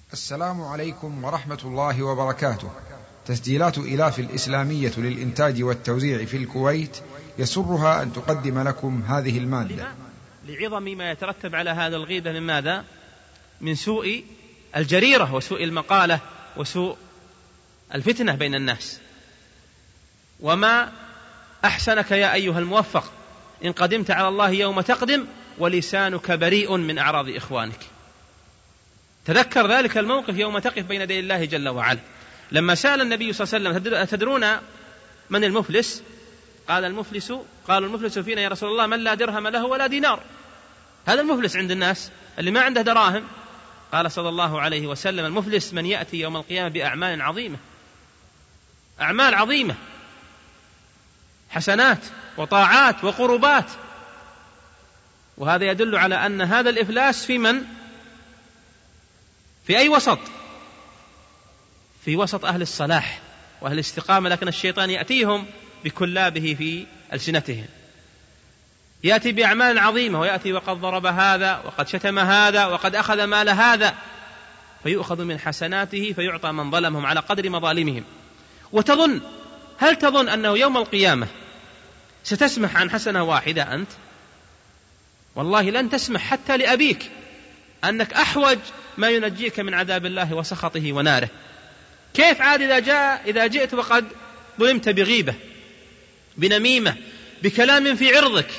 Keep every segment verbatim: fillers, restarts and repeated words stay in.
السلام عليكم ورحمة الله وبركاته. تسجيلات إلاف الإسلامية للإنتاج والتوزيع في الكويت يسرها أن تقدم لكم هذه المادة لعظم ما يترتب على هذا الغيبة من ماذا؟ من سوء الجريرة وسوء المقالة وسوء الفتنة بين الناس. وما أحسنك يا أيها الموفق إن قدمت على الله يوم تقدم ولسانك بريء من أعراض إخوانك. تذكر ذلك الموقف يوم تقف بين يدي الله جل وعلا، لما سأل النبي صلى الله عليه وسلم: تدرون من المفلس؟ قال المفلس قالوا المفلس فينا يا رسول الله من لا درهم له ولا دينار. هذا المفلس عند الناس اللي ما عنده دراهم. قال صلى الله عليه وسلم: المفلس من يأتي يوم القيامة بأعمال عظيمة، أعمال عظيمة، حسنات وطاعات وقربات. وهذا يدل على أن هذا الإفلاس في من؟ في أي وسط؟ في وسط أهل الصلاح وأهل الاستقامة، لكن الشيطان يأتيهم بكلابه في ألسنتهم، يأتي بأعمال عظيمة ويأتي وقد ضرب هذا وقد شتم هذا وقد أخذ مال هذا، فيؤخذ من حسناته فيعطى من ظلمهم على قدر مظالمهم. وتظن هل تظن أنه يوم القيامة ستسمح عن حسنة واحدة أنت؟ والله لن تسمح حتى لأبيك، أنك أحوج ما ينجيك من عذاب الله وسخطه وناره. كيف عاد إذا جاء إذا جئت وقد ظلمت بغيبة، بنميمة، بكلام في عرضك،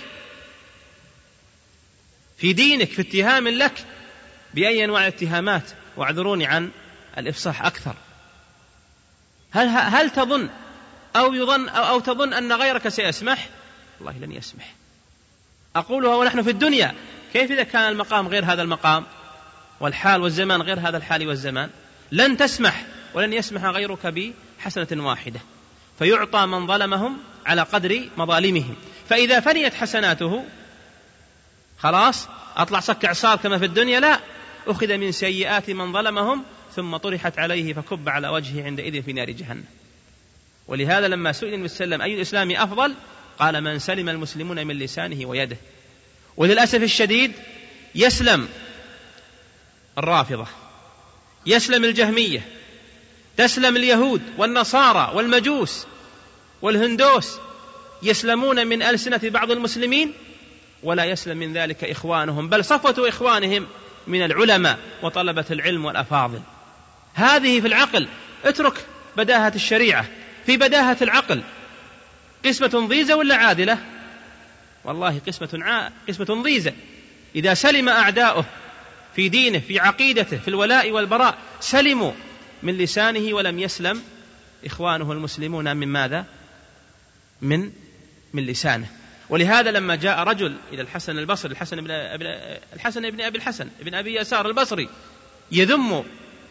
في دينك، في اتهام لك بأي أنواع الاتهامات، واعذروني عن الإفصاح أكثر. هل هل تظن أو يظن أو, أو تظن أن غيرك سيسمح؟ والله لن يسمح. أقولها ونحن في الدنيا. كيف إذا كان المقام غير هذا المقام والحال والزمان غير هذا الحال والزمان؟ لن تسمح ولن يسمح غيرك بحسنة واحدة، فيعطى من ظلمهم على قدر مظالمهم. فإذا فنيت حسناته خلاص أطلع صك عصار كما في الدنيا، لا، أخذ من سيئات من ظلمهم ثم طرحت عليه فكب على وجهه عندئذ في نار جهنم. ولهذا لما سئل النبي صلى الله عليه وسلم أي الإسلام أفضل قال من سلم المسلمون من لسانه ويده. وللأسف الشديد يسلم الرافضة، يسلم الجهمية، تسلم اليهود والنصارى والمجوس والهندوس، يسلمون من ألسنة بعض المسلمين، ولا يسلم من ذلك إخوانهم، بل صفوة إخوانهم من العلماء وطلبة العلم والأفاضل. هذه في العقل. اترك بداهة الشريعة، في بداهة العقل قسمة ضيزة ولا عادلة؟ والله قسمة ع... قسمة ضيزة. إذا سلم أعداؤه في دينه، في عقيدته، في الولاء والبراء، سلموا من لسانه، ولم يسلم إخوانه المسلمون من ماذا؟ من من لسانه. ولهذا لما جاء رجل إلى الحسن البصري، الحسن بن الحسن بن أبي الحسن بن أبي يسار البصري، يذم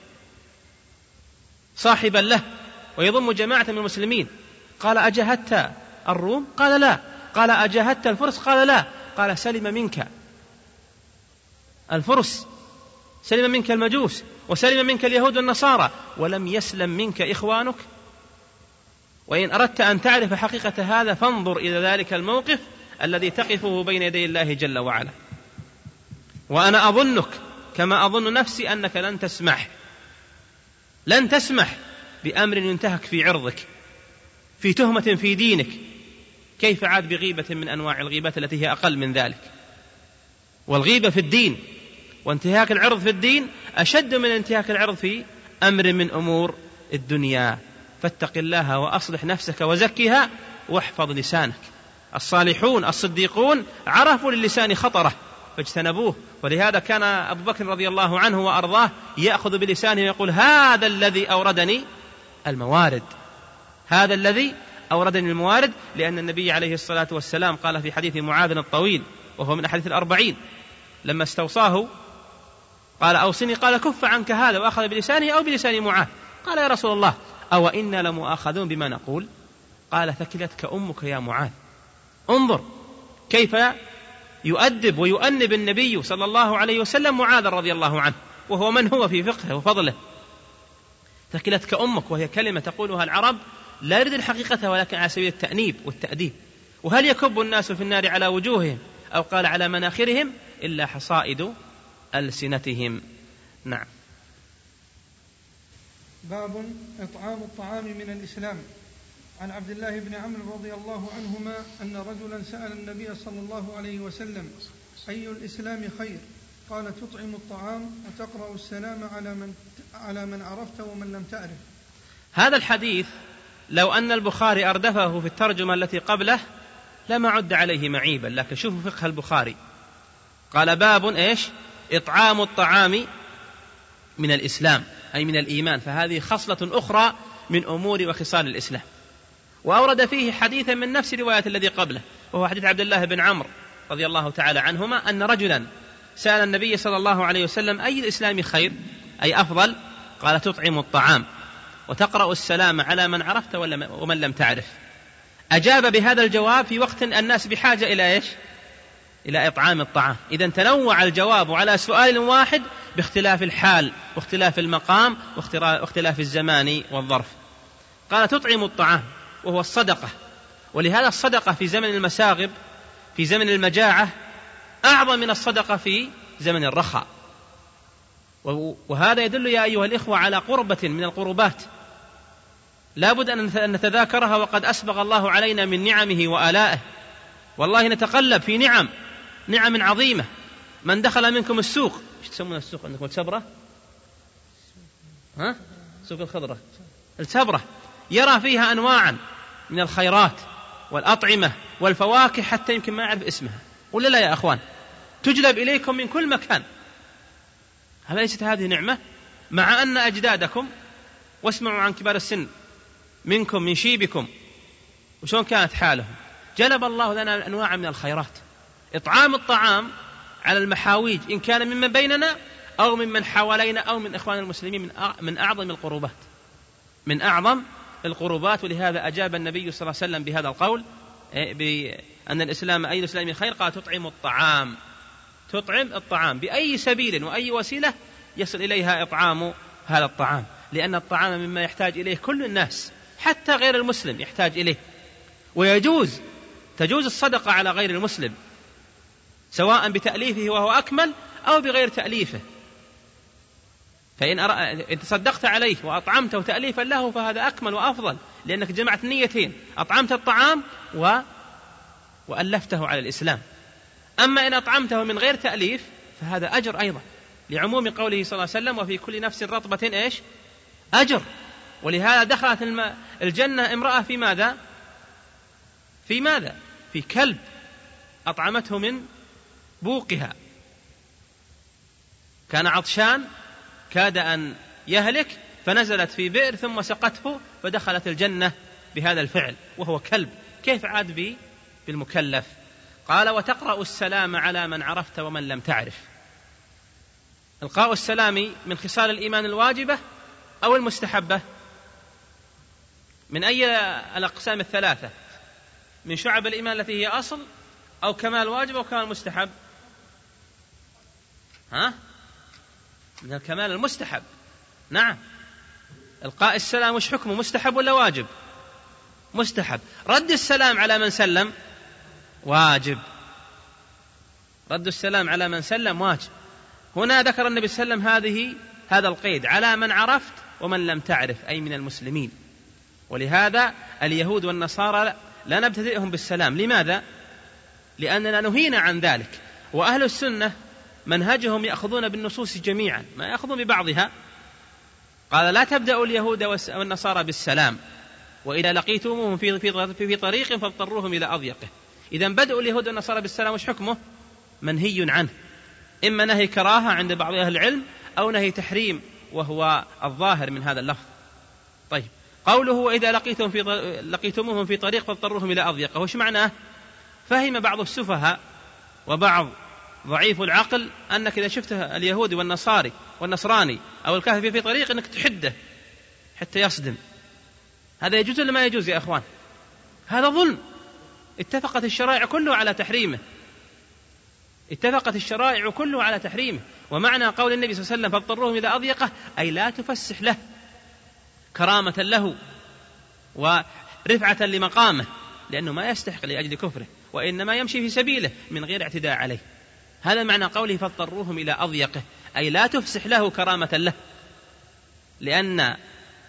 صاحبا له ويضم جماعة من المسلمين، قال أجاهدت الروم؟ قال لا. قال أجاهدت الفرس؟ قال لا. قال سلم منك الفرس، سلم منك المجوس، وسلم منك اليهود والنصارى، ولم يسلم منك إخوانك. وإن أردت أن تعرف حقيقة هذا فانظر إلى ذلك الموقف الذي تقفه بين يدي الله جل وعلا. وأنا أظنك كما أظن نفسي أنك لن تسمح لن تسمح بأمر ينتهك في عرضك، في تهمة في دينك. كيف عاد بغيبة من أنواع الغيبات التي هي أقل من ذلك؟ والغيبة في الدين وانتهاك العرض في الدين أشد من انتهاك العرض في أمر من أمور الدنيا. فاتق الله وأصلح نفسك وزكها واحفظ لسانك. الصالحون الصديقون عرفوا للسان خطره فاجتنبوه. ولهذا كان أبو بكر رضي الله عنه وأرضاه يأخذ بلسانه ويقول هذا الذي أوردني الموارد، هذا الذي أوردني الموارد. لأن النبي عليه الصلاة والسلام قال في حديث معاذ الطويل وهو من أحاديث الأربعين لما استوصاه قال أوصني، قال كف عنك هذا، وأخذ بلسانه أو بلسان معاذ. قال يا رسول الله أو إنا لمؤاخذون بما نقول؟ قال ثكلتك أمك يا معاذ. انظر كيف يؤدب ويؤنب النبي صلى الله عليه وسلم معاذ رضي الله عنه، وهو من هو في فقهه وفضله. ثكلتك أمك، وهي كلمة تقولها العرب لا يريد الحقيقة ولكن على سبيل التأنيب والتأديب. وهل يكب الناس في النار على وجوههم أو قال على مناخرهم إلا حصائد ألسنتهم؟ نعم. باب إطعام الطعام من الإسلام. عن عبد الله بن عمرو رضي الله عنهما أن رجلا سأل النبي صلى الله عليه وسلم: أي الإسلام خير؟ قال: تطعم الطعام وتقرأ السلام على من, على من عرفت ومن لم تعرف. هذا الحديث لو أن البخاري أردفه في الترجمة التي قبله لما عد عليه معيبا، لكن شوفوا فقه البخاري، قال: باب إيش؟ إطعام الطعام من الإسلام، أي من الإيمان، فهذه خصلة أخرى من أمور وخصال الإسلام. وأورد فيه حديثا من نفس رواية الذي قبله، وهو حديث عبد الله بن عمرو رضي الله تعالى عنهما أن رجلا سأل النبي صلى الله عليه وسلم: أي الإسلام خير؟ أي أفضل؟ قال: تطعم الطعام وتقرأ السلام على من عرفت ومن لم تعرف. أجاب بهذا الجواب في وقت الناس بحاجة إلى إيش؟ إلى إطعام الطعام. إذن تنوع الجواب على سؤال واحد باختلاف الحال واختلاف المقام واختلاف الزمان والظرف. قال: تطعم الطعام، وهو الصدقة، ولهذا الصدقة في زمن المساغب، في زمن المجاعة، أعظم من الصدقة في زمن الرخاء. وهذا يدل يا أيها الإخوة على قربة من القربات لا بد أن نتذاكرها، وقد أسبغ الله علينا من نعمه وآلائه. والله نتقلب في نعم نعم عظيمة. من دخل منكم السوق، ايش تسمون السوق عندكم؟ السبرة؟ ها؟ سوق الخضرة، السبرة، يرى فيها أنواعا من الخيرات والأطعمة والفواكه حتى يمكن ما يعرف اسمها، ولا لا يا أخوان؟ تجلب إليكم من كل مكان. هل ليست هذه نعمة؟ مع أن أجدادكم، واسمعوا عن كبار السن منكم من شيبكم وشون كانت حالهم، جلب الله لنا أنواع من الخيرات. إطعام الطعام على المحاويج إن كان ممن بيننا أو ممن حوالينا أو من إخوان المسلمين من أعظم القربات، من أعظم القربات. ولهذا أجاب النبي صلى الله عليه وسلم بهذا القول بأن الإسلام أي الإسلام خير؟ قال: تطعم الطعام. تطعم الطعام بأي سبيل وأي وسيلة يصل إليها إطعام هذا الطعام، لأن الطعام مما يحتاج إليه كل الناس، حتى غير المسلم يحتاج إليه. ويجوز تجوز الصدقة على غير المسلم، سواء بتأليفه وهو أكمل أو بغير تأليفه. فإن أر... تصدقت عليه وأطعمته تأليفا له فهذا أكمل وأفضل، لأنك جمعت نيتين: أطعمت الطعام و... وألفته على الإسلام. أما إن أطعمته من غير تأليف فهذا أجر أيضا، لعموم قوله صلى الله عليه وسلم: وفي كل نفس رطبة إيش؟ أجر. ولهذا دخلت الم... الجنة امرأة في ماذا؟ في ماذا؟ في كلب أطعمته من بوقها، كان عطشان كاد أن يهلك فنزلت في بئر ثم سقته فدخلت الجنة بهذا الفعل وهو كلب، كيف عاد به بالمكلف؟ قال: وتقرأ السلام على من عرفت ومن لم تعرف. إلقاء السلام من خصال الإيمان الواجبة أو المستحبة؟ من أي الأقسام الثلاثة؟ من شعب الإيمان التي هي أصل، أو كمال واجب، أو كمال مستحب؟ ها؟ من الكمال المستحب. نعم. إلقاء السلام وش حكمه؟ مستحب ولا واجب؟ مستحب. رد السلام على من سلم واجب. رد السلام على من سلم واجب. هنا ذكر النبي صلى الله عليه وسلم هذه هذا القيد: على من عرفت ومن لم تعرف، أي من المسلمين. ولهذا اليهود والنصارى لا نبتدئهم بالسلام. لماذا؟ لأننا نهينا عن ذلك. وأهل السنة منهجهم يأخذون بالنصوص جميعا، ما يأخذون ببعضها. قال: لا تبدأوا اليهود والنصارى بالسلام، وإذا لقيتموهم في, في, في طريق فاضطروهم إلى أضيقه. إذن بدأوا اليهود والنصارى بالسلام وش حكمه؟ منهي عنه، إما نهي كراهة عند بعض أهل العلم أو نهي تحريم، وهو الظاهر من هذا اللفظ. طيب، قوله: وإذا لقيتم في لقيتموهم في طريق فاضطروهم إلى أضيقه، وش معناه؟ فهم بعض السفهاء وبعض ضعيف العقل أنك إذا شفت اليهودي والنصاري والنصراني أو الكافر في طريق أنك تحده حتى يصدم. هذا يجوز ولا ما يجوز يا أخوان؟ هذا ظلم. اتفقت الشرائع كله على تحريمه، اتفقت الشرائع كله على تحريمه. ومعنى قول النبي صلى الله عليه وسلم: فاضطروهم إلى أضيقه، أي لا تفسح له، كرامة له ورفعة لمقامه، لأنه ما يستحق لأجل كفره، وإنما يمشي في سبيله من غير اعتداء عليه. هذا معنى قوله: فاضطروهم إلى أضيقه، أي لا تفسح له كرامة له، لأن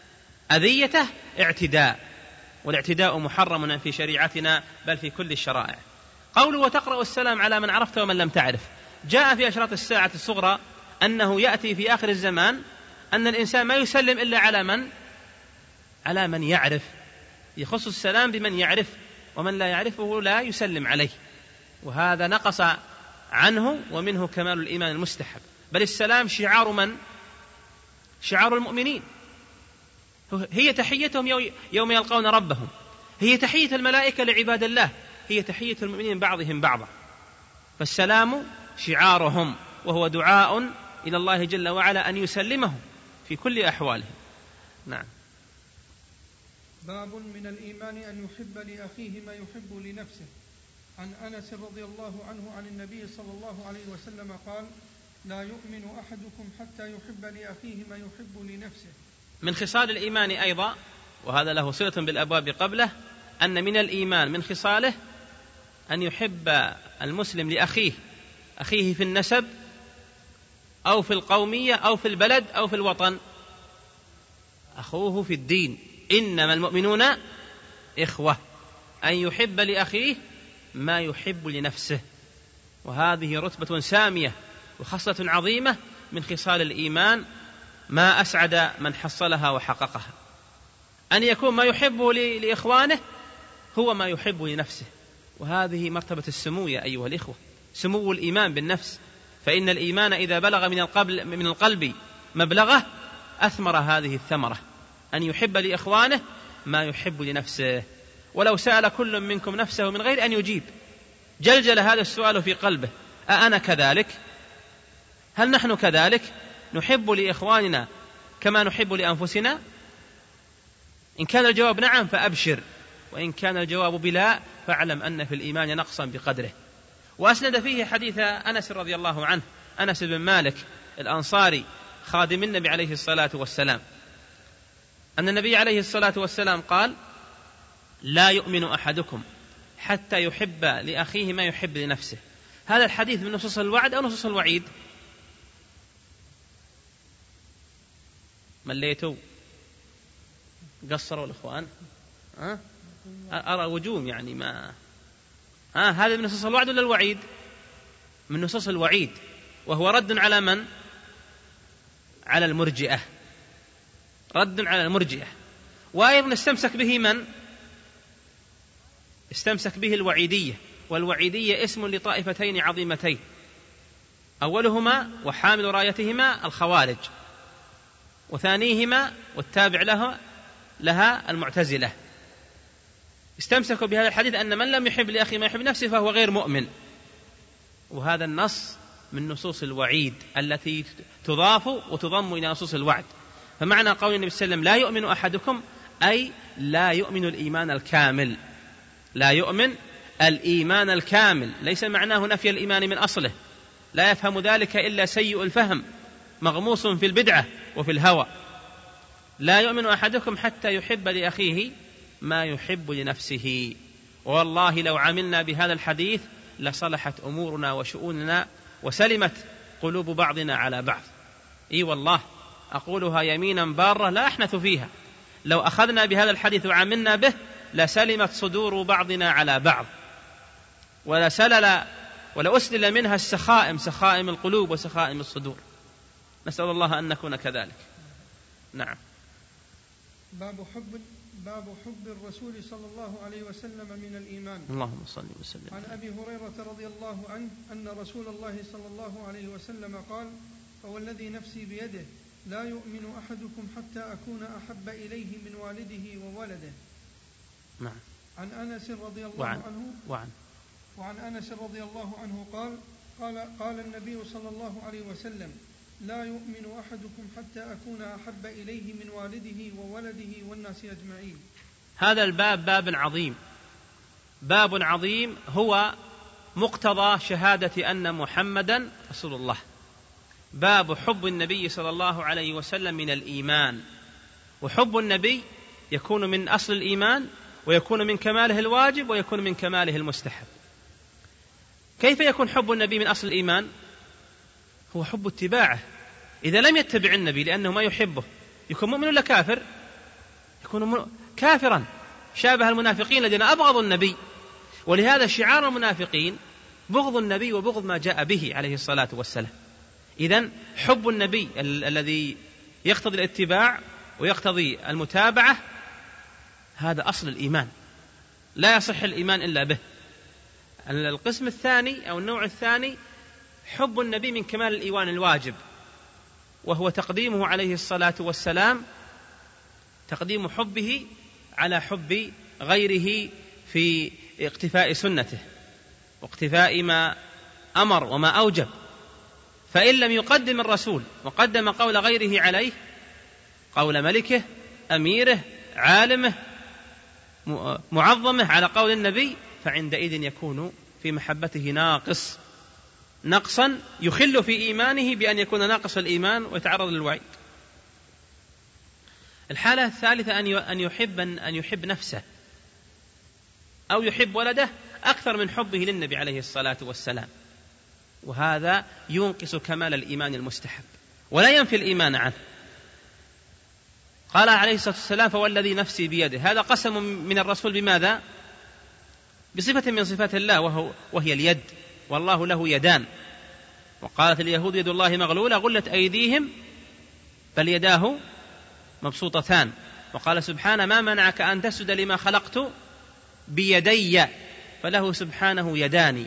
أذيته اعتداء، والاعتداء محرم في شريعتنا بل في كل الشرائع. قوله وتقرأ السلام على من عرفت ومن لم تعرف، جاء في أشراط الساعة الصغرى أنه يأتي في آخر الزمان أن الإنسان ما يسلم إلا على من على من يعرف، يخص السلام بمن يعرف، ومن لا يعرفه لا يسلم عليه، وهذا نقص عنه ومنه كمال الإيمان المستحب. بل السلام شعار من؟ شعار المؤمنين، هي تحيتهم يوم يلقون ربهم، هي تحية الملائكة لعباد الله، هي تحية المؤمنين بعضهم بعضا. فالسلام شعارهم، وهو دعاء إلى الله جل وعلا أن يسلمهم في كل أحوالهم. نعم. باب من الإيمان أن يحب لأخيه ما يحب لنفسه. عن أنس رضي الله عنه عن النبي صلى الله عليه وسلم قال: لا يؤمن أحدكم حتى يحب لأخيه ما يحب لنفسه. من خصال الإيمان أيضا، وهذا له صلة بالأبواب قبله، أن من الإيمان من خصاله أن يحب المسلم لأخيه، أخيه في النسب أو في القومية أو في البلد أو في الوطن، أخوه في الدين، إنما المؤمنون إخوة، أن يحب لأخيه ما يحب لنفسه. وهذه رتبة سامية وخصلة عظيمة من خصال الإيمان، ما أسعد من حصلها وحققها، أن يكون ما يحبه لإخوانه هو ما يحب لنفسه. وهذه مرتبة السمو يا أيها الإخوة، سمو الإيمان بالنفس، فإن الإيمان إذا بلغ من القلب من القلب مبلغه أثمر هذه الثمرة، أن يحب لإخوانه ما يحب لنفسه. ولو سأل كل منكم نفسه من غير أن يجيب جلجل هذا السؤال في قلبه: أأنا كذلك؟ هل نحن كذلك نحب لإخواننا كما نحب لأنفسنا؟ إن كان الجواب نعم فأبشر، وإن كان الجواب بلا فاعلم أن في الإيمان نقصا بقدره. وأسند فيه حديث أنس رضي الله عنه، أنس بن مالك الأنصاري خادم النبي عليه الصلاة والسلام، أن النبي عليه الصلاة والسلام قال: لا يؤمن أحدكم حتى يحب لأخيه ما يحب لنفسه. هذا الحديث من نصوص الوعد أو نصوص الوعيد؟ مليتوا قصروا الإخوان، أه؟ أرى وجوم يعني ما أه هذا من نصوص الوعد ولا الوعيد؟ من نصوص الوعيد، وهو رد على من؟ على المرجئة، رد على المرجئة. وأيضا استمسك به من؟ استمسك به الوعيدية، والوعيدية اسم لطائفتين عظيمتين، أولهما وحامل رايتهما الخوارج، وثانيهما والتابع له لها المعتزلة. استمسكوا بهذا الحديث أن من لم يحب لأخي ما يحب نفسه فهو غير مؤمن، وهذا النص من نصوص الوعيد التي تضاف وتضم إلى نصوص الوعد. فمعنى قول النبي صلى الله عليه وسلم لا يؤمن أحدكم أي لا يؤمن الإيمان الكامل، لا يؤمن الإيمان الكامل، ليس معناه نفي الإيمان من أصله، لا يفهم ذلك إلا سيء الفهم مغموس في البدعة وفي الهوى. لا يؤمن أحدكم حتى يحب لأخيه ما يحب لنفسه. والله لو عملنا بهذا الحديث لصلحت أمورنا وشؤوننا وسلمت قلوب بعضنا على بعض. إي والله أقولها يمينا بارة لا أحنث فيها، لو أخذنا بهذا الحديث وعملنا به لسلمت صدور بعضنا على بعض، ولا سلل ولا أسلل منها السخائم، سخائم القلوب وسخائم الصدور. نسأل الله أن نكون كذلك. نعم. باب حب باب حب الرسول صلى الله عليه وسلم من الإيمان. اللهم صل وسلم. عن أبي هريرة رضي الله عنه أن رسول الله صلى الله عليه وسلم قال: فوالذي نفسي بيده لا يؤمن أحدكم حتى أكون أحب إليه من والده وولده. نعم. عن أنس رضي الله وعن عنه وعن وعن أنس رضي الله عنه قال قال قال النبي صلى الله عليه وسلم: لا يؤمن أحدكم حتى أكون أحب إليه من والده وولده والناس أجمعين. هذا الباب باب عظيم، باب عظيم هو مقتضى شهادة أن محمدا رسول الله. باب حب النبي صلى الله عليه وسلم من الإيمان. وحب النبي يكون من أصل الإيمان، ويكون من كماله الواجب، ويكون من كماله المستحب. كيف يكون حب النبي من أصل الإيمان؟ هو حب اتباعه. إذا لم يتبع النبي لأنه ما يحبه يكون مؤمن ولا كافر؟ يكون كافرا شابه المنافقين الذين أبغضوا النبي. ولهذا شعار المنافقين بغض النبي وبغض ما جاء به عليه الصلاة والسلام. إذن حب النبي ال- الذي يقتضي الاتباع ويقتضي المتابعة هذا أصل الإيمان، لا يصح الإيمان إلا به. القسم الثاني أو النوع الثاني حب النبي من كمال الإيمان الواجب، وهو تقديمه عليه الصلاة والسلام، تقديم حبه على حب غيره في اقتفاء سنته واقتفاء ما أمر وما أوجب. فإن لم يقدم الرسول وقدم قول غيره عليه، قول ملكه أميره عالمه معظمه على قول النبي، فعندئذ يكون في محبته ناقص، نقصا يخل في إيمانه بأن يكون ناقص الإيمان ويتعرض للوعيد. الحالة الثالثة أن يحب أن يحب نفسه أو يحب ولده أكثر من حبه للنبي عليه الصلاة والسلام، وهذا ينقص كمال الإيمان المستحب ولا ينفي الإيمان عنه. قال عليه الصلاة والسلام فوالذي نفسي بيده، هذا قسم من الرسول بماذا؟ بصفة من صفات الله وهو وهي اليد، والله له يدان. وقالت اليهود يد الله مغلولة غلت أيديهم بل يداه مبسوطتان. وقال سبحانه ما منعك أن تسجد لما خلقت بيدي، فله سبحانه يدان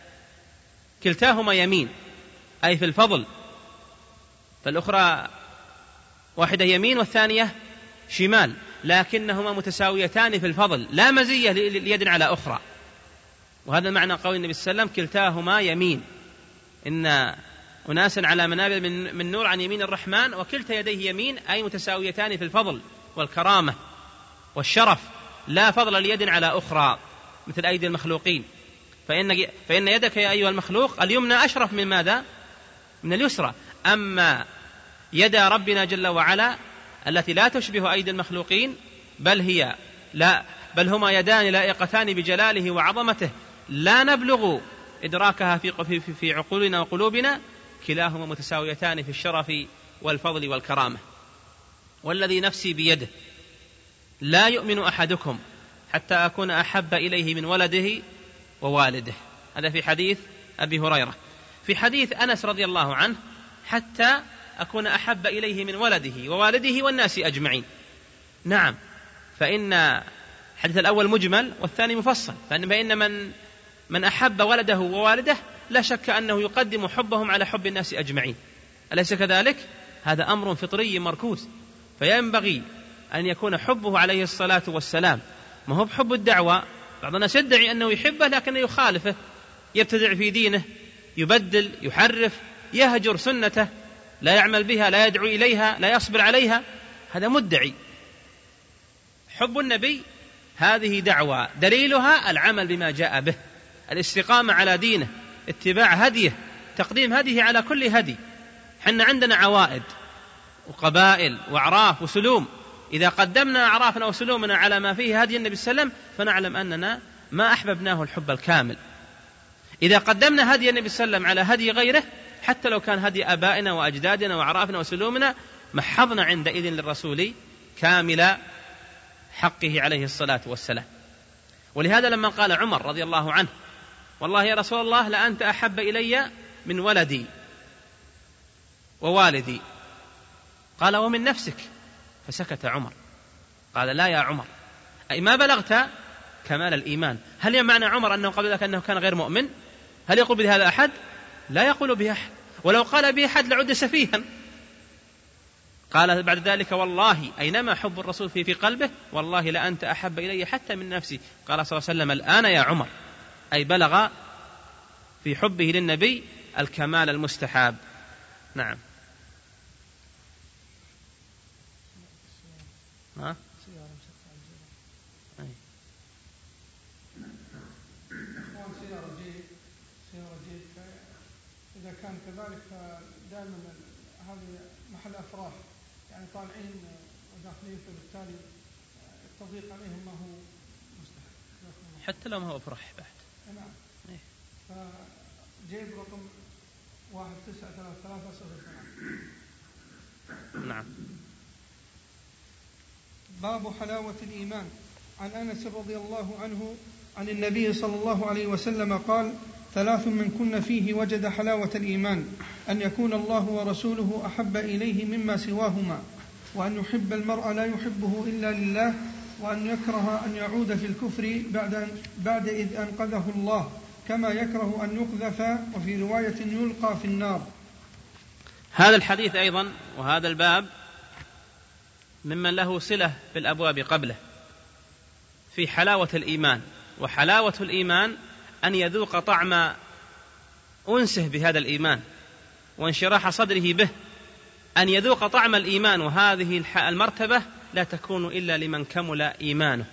كلتاهما يمين أي في الفضل، فالأخرى واحدة يمين والثانية شمال، لكنهما متساويتان في الفضل، لا مزية ليد على أخرى. وهذا معنى قول النبي صلى الله عليه وسلم كلتاهما يمين، إن أناسا على منابر من, من نور عن يمين الرحمن، وكلتا يديه يمين أي متساويتان في الفضل والكرامة والشرف، لا فضل ليد على أخرى مثل أيدي المخلوقين. فإن, فإن يدك يا أيها المخلوق اليمنى أشرف من ماذا؟ من اليسرى. أما يد ربنا جل وعلا التي لا تشبه أيدي المخلوقين، بل هي لا بل هما يدان لائقتان بجلاله وعظمته لا نبلغ إدراكها في, في, في عقولنا وقلوبنا، كلاهما متساويتان في الشرف والفضل والكرامة. والذي نفسي بيده لا يؤمن أحدكم حتى أكون أحب إليه من ولده ووالده. هذا في حديث أبي هريرة. في حديث أنس رضي الله عنه حتى أكون أحب إليه من ولده ووالده والناس أجمعين. نعم، فإن الحديث الأول مجمل والثاني مفصل، فإن من من أحب ولده ووالده لا شك أنه يقدم حبهم على حب الناس أجمعين، أليس كذلك؟ هذا أمر فطري مركوز، فينبغي أن يكون حبه عليه الصلاة والسلام ما هو بحب الدعوة. بعض الناس يدعي أنه يحبه لكنه يخالفه، يبتدع في دينه، يبدل يحرف، يهجر سنته، لا يعمل بها، لا يدعو إليها، لا يصبر عليها، هذا مدعي. حب النبي هذه دعوة دليلها العمل بما جاء به، الاستقامة على دينه، اتباع هديه، تقديم هديه على كل هدي. حنا عندنا عوائد وقبائل وأعراف وسلوم، إذا قدمنا أعرافنا وسلومنا على ما فيه هدي النبي صلى الله عليه وسلم فنعلم أننا ما أحببناه الحب الكامل. إذا قدمنا هدي النبي صلى الله عليه وسلم على هدي غيره حتى لو كان هدي آبائنا وأجدادنا وأعرافنا وسلومنا محضنا عندئذ للرسول كامل حقه عليه الصلاة والسلام. ولهذا لما قال عمر رضي الله عنه والله يا رسول الله لأنت أحب إلي من ولدي ووالدي، قال ومن نفسك، فسكت عمر. قال لا يا عمر، أي ما بلغت كمال الإيمان. هل يمعنى عمر أنه قبل ذلك أنه كان غير مؤمن؟ هل يقول بهذا أحد؟ لا يقول به أحد، ولو قال به أحد لعد سفيها. قال بعد ذلك والله أينما حب الرسول في, في قلبه والله لأنت أحب إلي حتى من نفسي. قال صلى الله عليه وسلم الآن يا عمر، أي بلغ في حبه للنبي الكمال المستحاب. نعم. ها؟ أي. سيارة جيد سيارة جيد إذا كان كذلك فدائما هذه محل أفراح، يعني طالعين وداخلين، فبالتالي التضييق عليهم ما هو مستحب حتى لو ما هو أفراح بعد. نعم. إيه. فجيب رقم واحد تسعة ثلاثة ثلاثة صفر. نعم. باب حلاوة الإيمان. عن أنس رضي الله عنه عن النبي صلى الله عليه وسلم قال: ثلاث من كن فيه وجد حلاوة الإيمان: أن يكون الله ورسوله أحب إليه مما سواهما، وأن يحب المرء لا يحبه إلا لله، وأن يكره أن يعود في الكفر بعد, بعد إذ أنقذه الله، كما يكره أن يقذف، وفي رواية يلقى في النار. هذا الحديث أيضا وهذا الباب ممن له صلة بالأبواب قبله في حلاوة الإيمان. وحلاوة الإيمان أن يذوق طعم أنسه بهذا الإيمان وانشراح صدره به، أن يذوق طعم الإيمان. وهذه المرتبة لا تكون إلا لمن كمل إيمانه.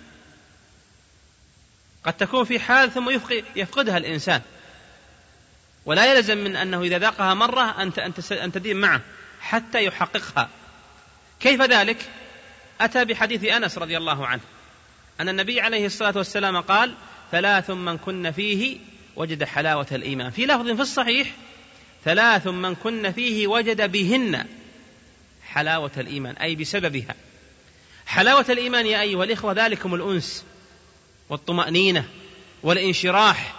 قد تكون في حال ثم يفقدها الإنسان، ولا يلزم من أنه إذا ذاقها مرة أن تديم معه حتى يحققها. كيف ذلك؟ أتى بحديث أنس رضي الله عنه أن النبي عليه الصلاة والسلام قال: ثلاث من كن فيه وجد حلاوة الإيمان. في لفظ في الصحيح: ثلاث من كن فيه وجد بهن حلاوة الإيمان، أي بسببها. حلاوة الإيمان يا أيها الإخوة ذلكم الأنس والطمأنينة والانشراح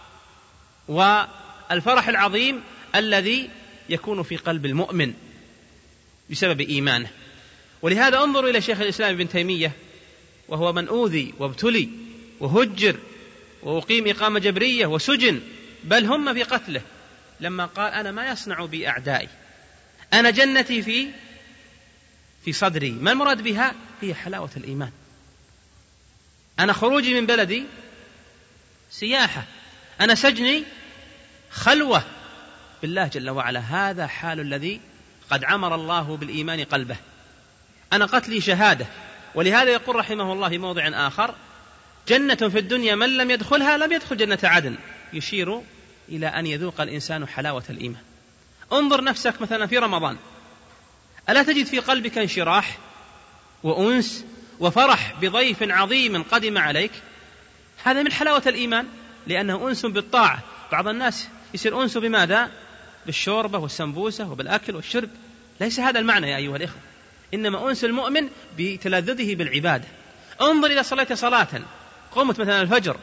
والفرح العظيم الذي يكون في قلب المؤمن بسبب إيمانه. ولهذا انظروا إلى شيخ الإسلام ابن تيمية، وهو من أوذي وابتلي وهجر وأقيم إقامة جبرية وسجن، بل هم في قتله، لما قال: أنا ما يصنع بي أعدائي، أنا جنتي في في صدري. ما المراد بها؟ هي حلاوة الإيمان. أنا خروجي من بلدي سياحة، أنا سجني خلوة بالله جل وعلا. هذا حال الذي قد عمر الله بالإيمان قلبه. أنا قتلي شهادة. ولهذا يقول رحمه الله في موضع آخر: جنة في الدنيا من لم يدخلها لم يدخل جنة عدن، يشير إلى أن يذوق الإنسان حلاوة الإيمان. انظر نفسك مثلا في رمضان، ألا تجد في قلبك انشراح وأنس وفرح بضيف عظيم قدم عليك؟ هذا من حلاوة الإيمان، لأنه أنس بالطاعة. بعض الناس يصير أنس بماذا؟ بالشوربة والسنبوسة وبالأكل والشرب. ليس هذا المعنى يا أيها الإخوة، إنما أنس المؤمن بتلذذه بالعبادة. انظر إلى صلاة صلاة، قمت مثلا الفجر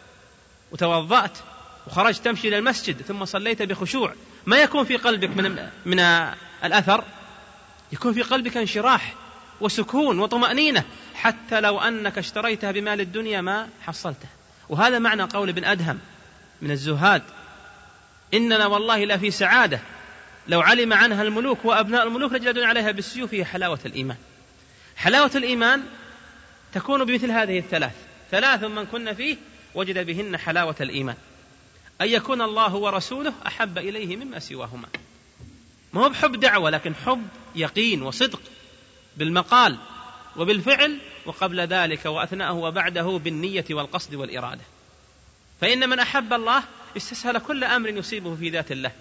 وتوضأت وخرجت تمشي إلى المسجد ثم صليت بخشوع، ما يكون في قلبك من, من الأثر؟ يكون في قلبك انشراح وسكون وطمأنينة، حتى لو أنك اشتريتها بمال الدنيا ما حصلته. وهذا معنى قول ابن أدهم من الزهاد: إننا والله لا في سعادة لو علم عنها الملوك وأبناء الملوك لجلدون عليها بالسيوف. هي حلاوة الإيمان. حلاوة الإيمان تكون بمثل هذه الثلاث: ثلاث من كن فيه وجد بهن حلاوة الإيمان: أن يكون الله ورسوله أحب إليه مما سواهما. ما هو بحب دعوة، لكن حب يقين وصدق بالمقال وبالفعل، وقبل ذلك وأثناءه وبعده بالنية والقصد والإرادة. فإن من أحب الله استسهل كل أمر يصيبه في ذات الله.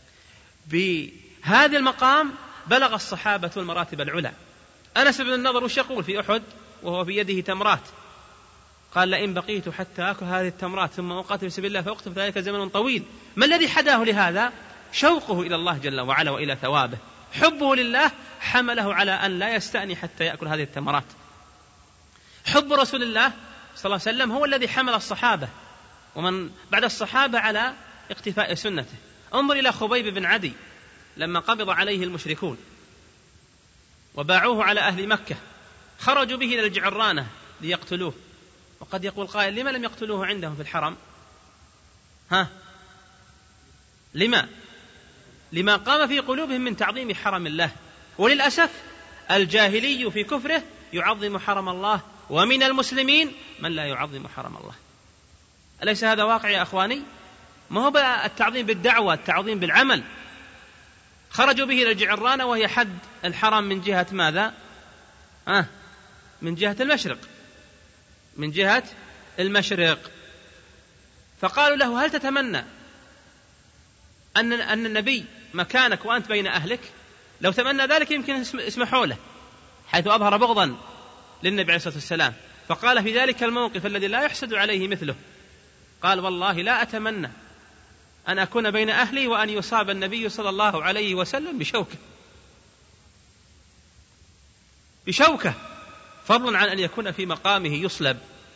بهذا المقام بلغ الصحابة المراتب العلى. أنس بن النضر وش يقول في أحد وهو في يده تمرات؟ قال: لئن بقيت حتى أكل هذه التمرات ثم أقاتل في سبيل الله فأقتل في ذلك زمن طويل. ما الذي حداه لهذا؟ شوقه إلى الله جل وعلا وإلى ثوابه. حبه لله حمله على أن لا يستأني حتى يأكل هذه التمرات. حب رسول الله صلى الله عليه وسلم هو الذي حمل الصحابة ومن بعد الصحابة على اقتفاء سنته. انظر إلى خبيب بن عدي لما قبض عليه المشركون وباعوه على أهل مكة، خرجوا به إلى الجعرانة ليقتلوه. وقد يقول قائل: لما لم يقتلوه عندهم في الحرم؟ ها لما؟ لما قام في قلوبهم من تعظيم حرم الله. وللأسف الجاهلي في كفره يعظم حرم الله، ومن المسلمين من لا يعظم حرم الله. أليس هذا واقع يا أخواني؟ ما هو التعظيم بالدعوة، التعظيم بالعمل. خرجوا به إلى الجعرانة وهي حد الحرم من جهة ماذا؟ آه من جهة المشرق، من جهة المشرق. فقالوا له: هل تتمنى أن أن النبي مكانك وأنت بين أهلك؟ لو تمنى ذلك يمكن اسمحوا له، حيث أظهر بغضا للنبي عليه الصلاة والسلام. فقال في ذلك الموقف الذي لا يحسد عليه مثله، قال: والله لا أتمنى أن أكون بين أهلي وأن يصاب النبي صلى الله عليه وسلم بشوكة بشوكة فضلا عن أن يكون في مقامه يصلب.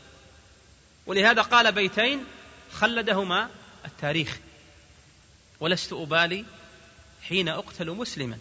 ولهذا قال بيتين خلدهما التاريخ: ولست أبالي حين أقتل مسلما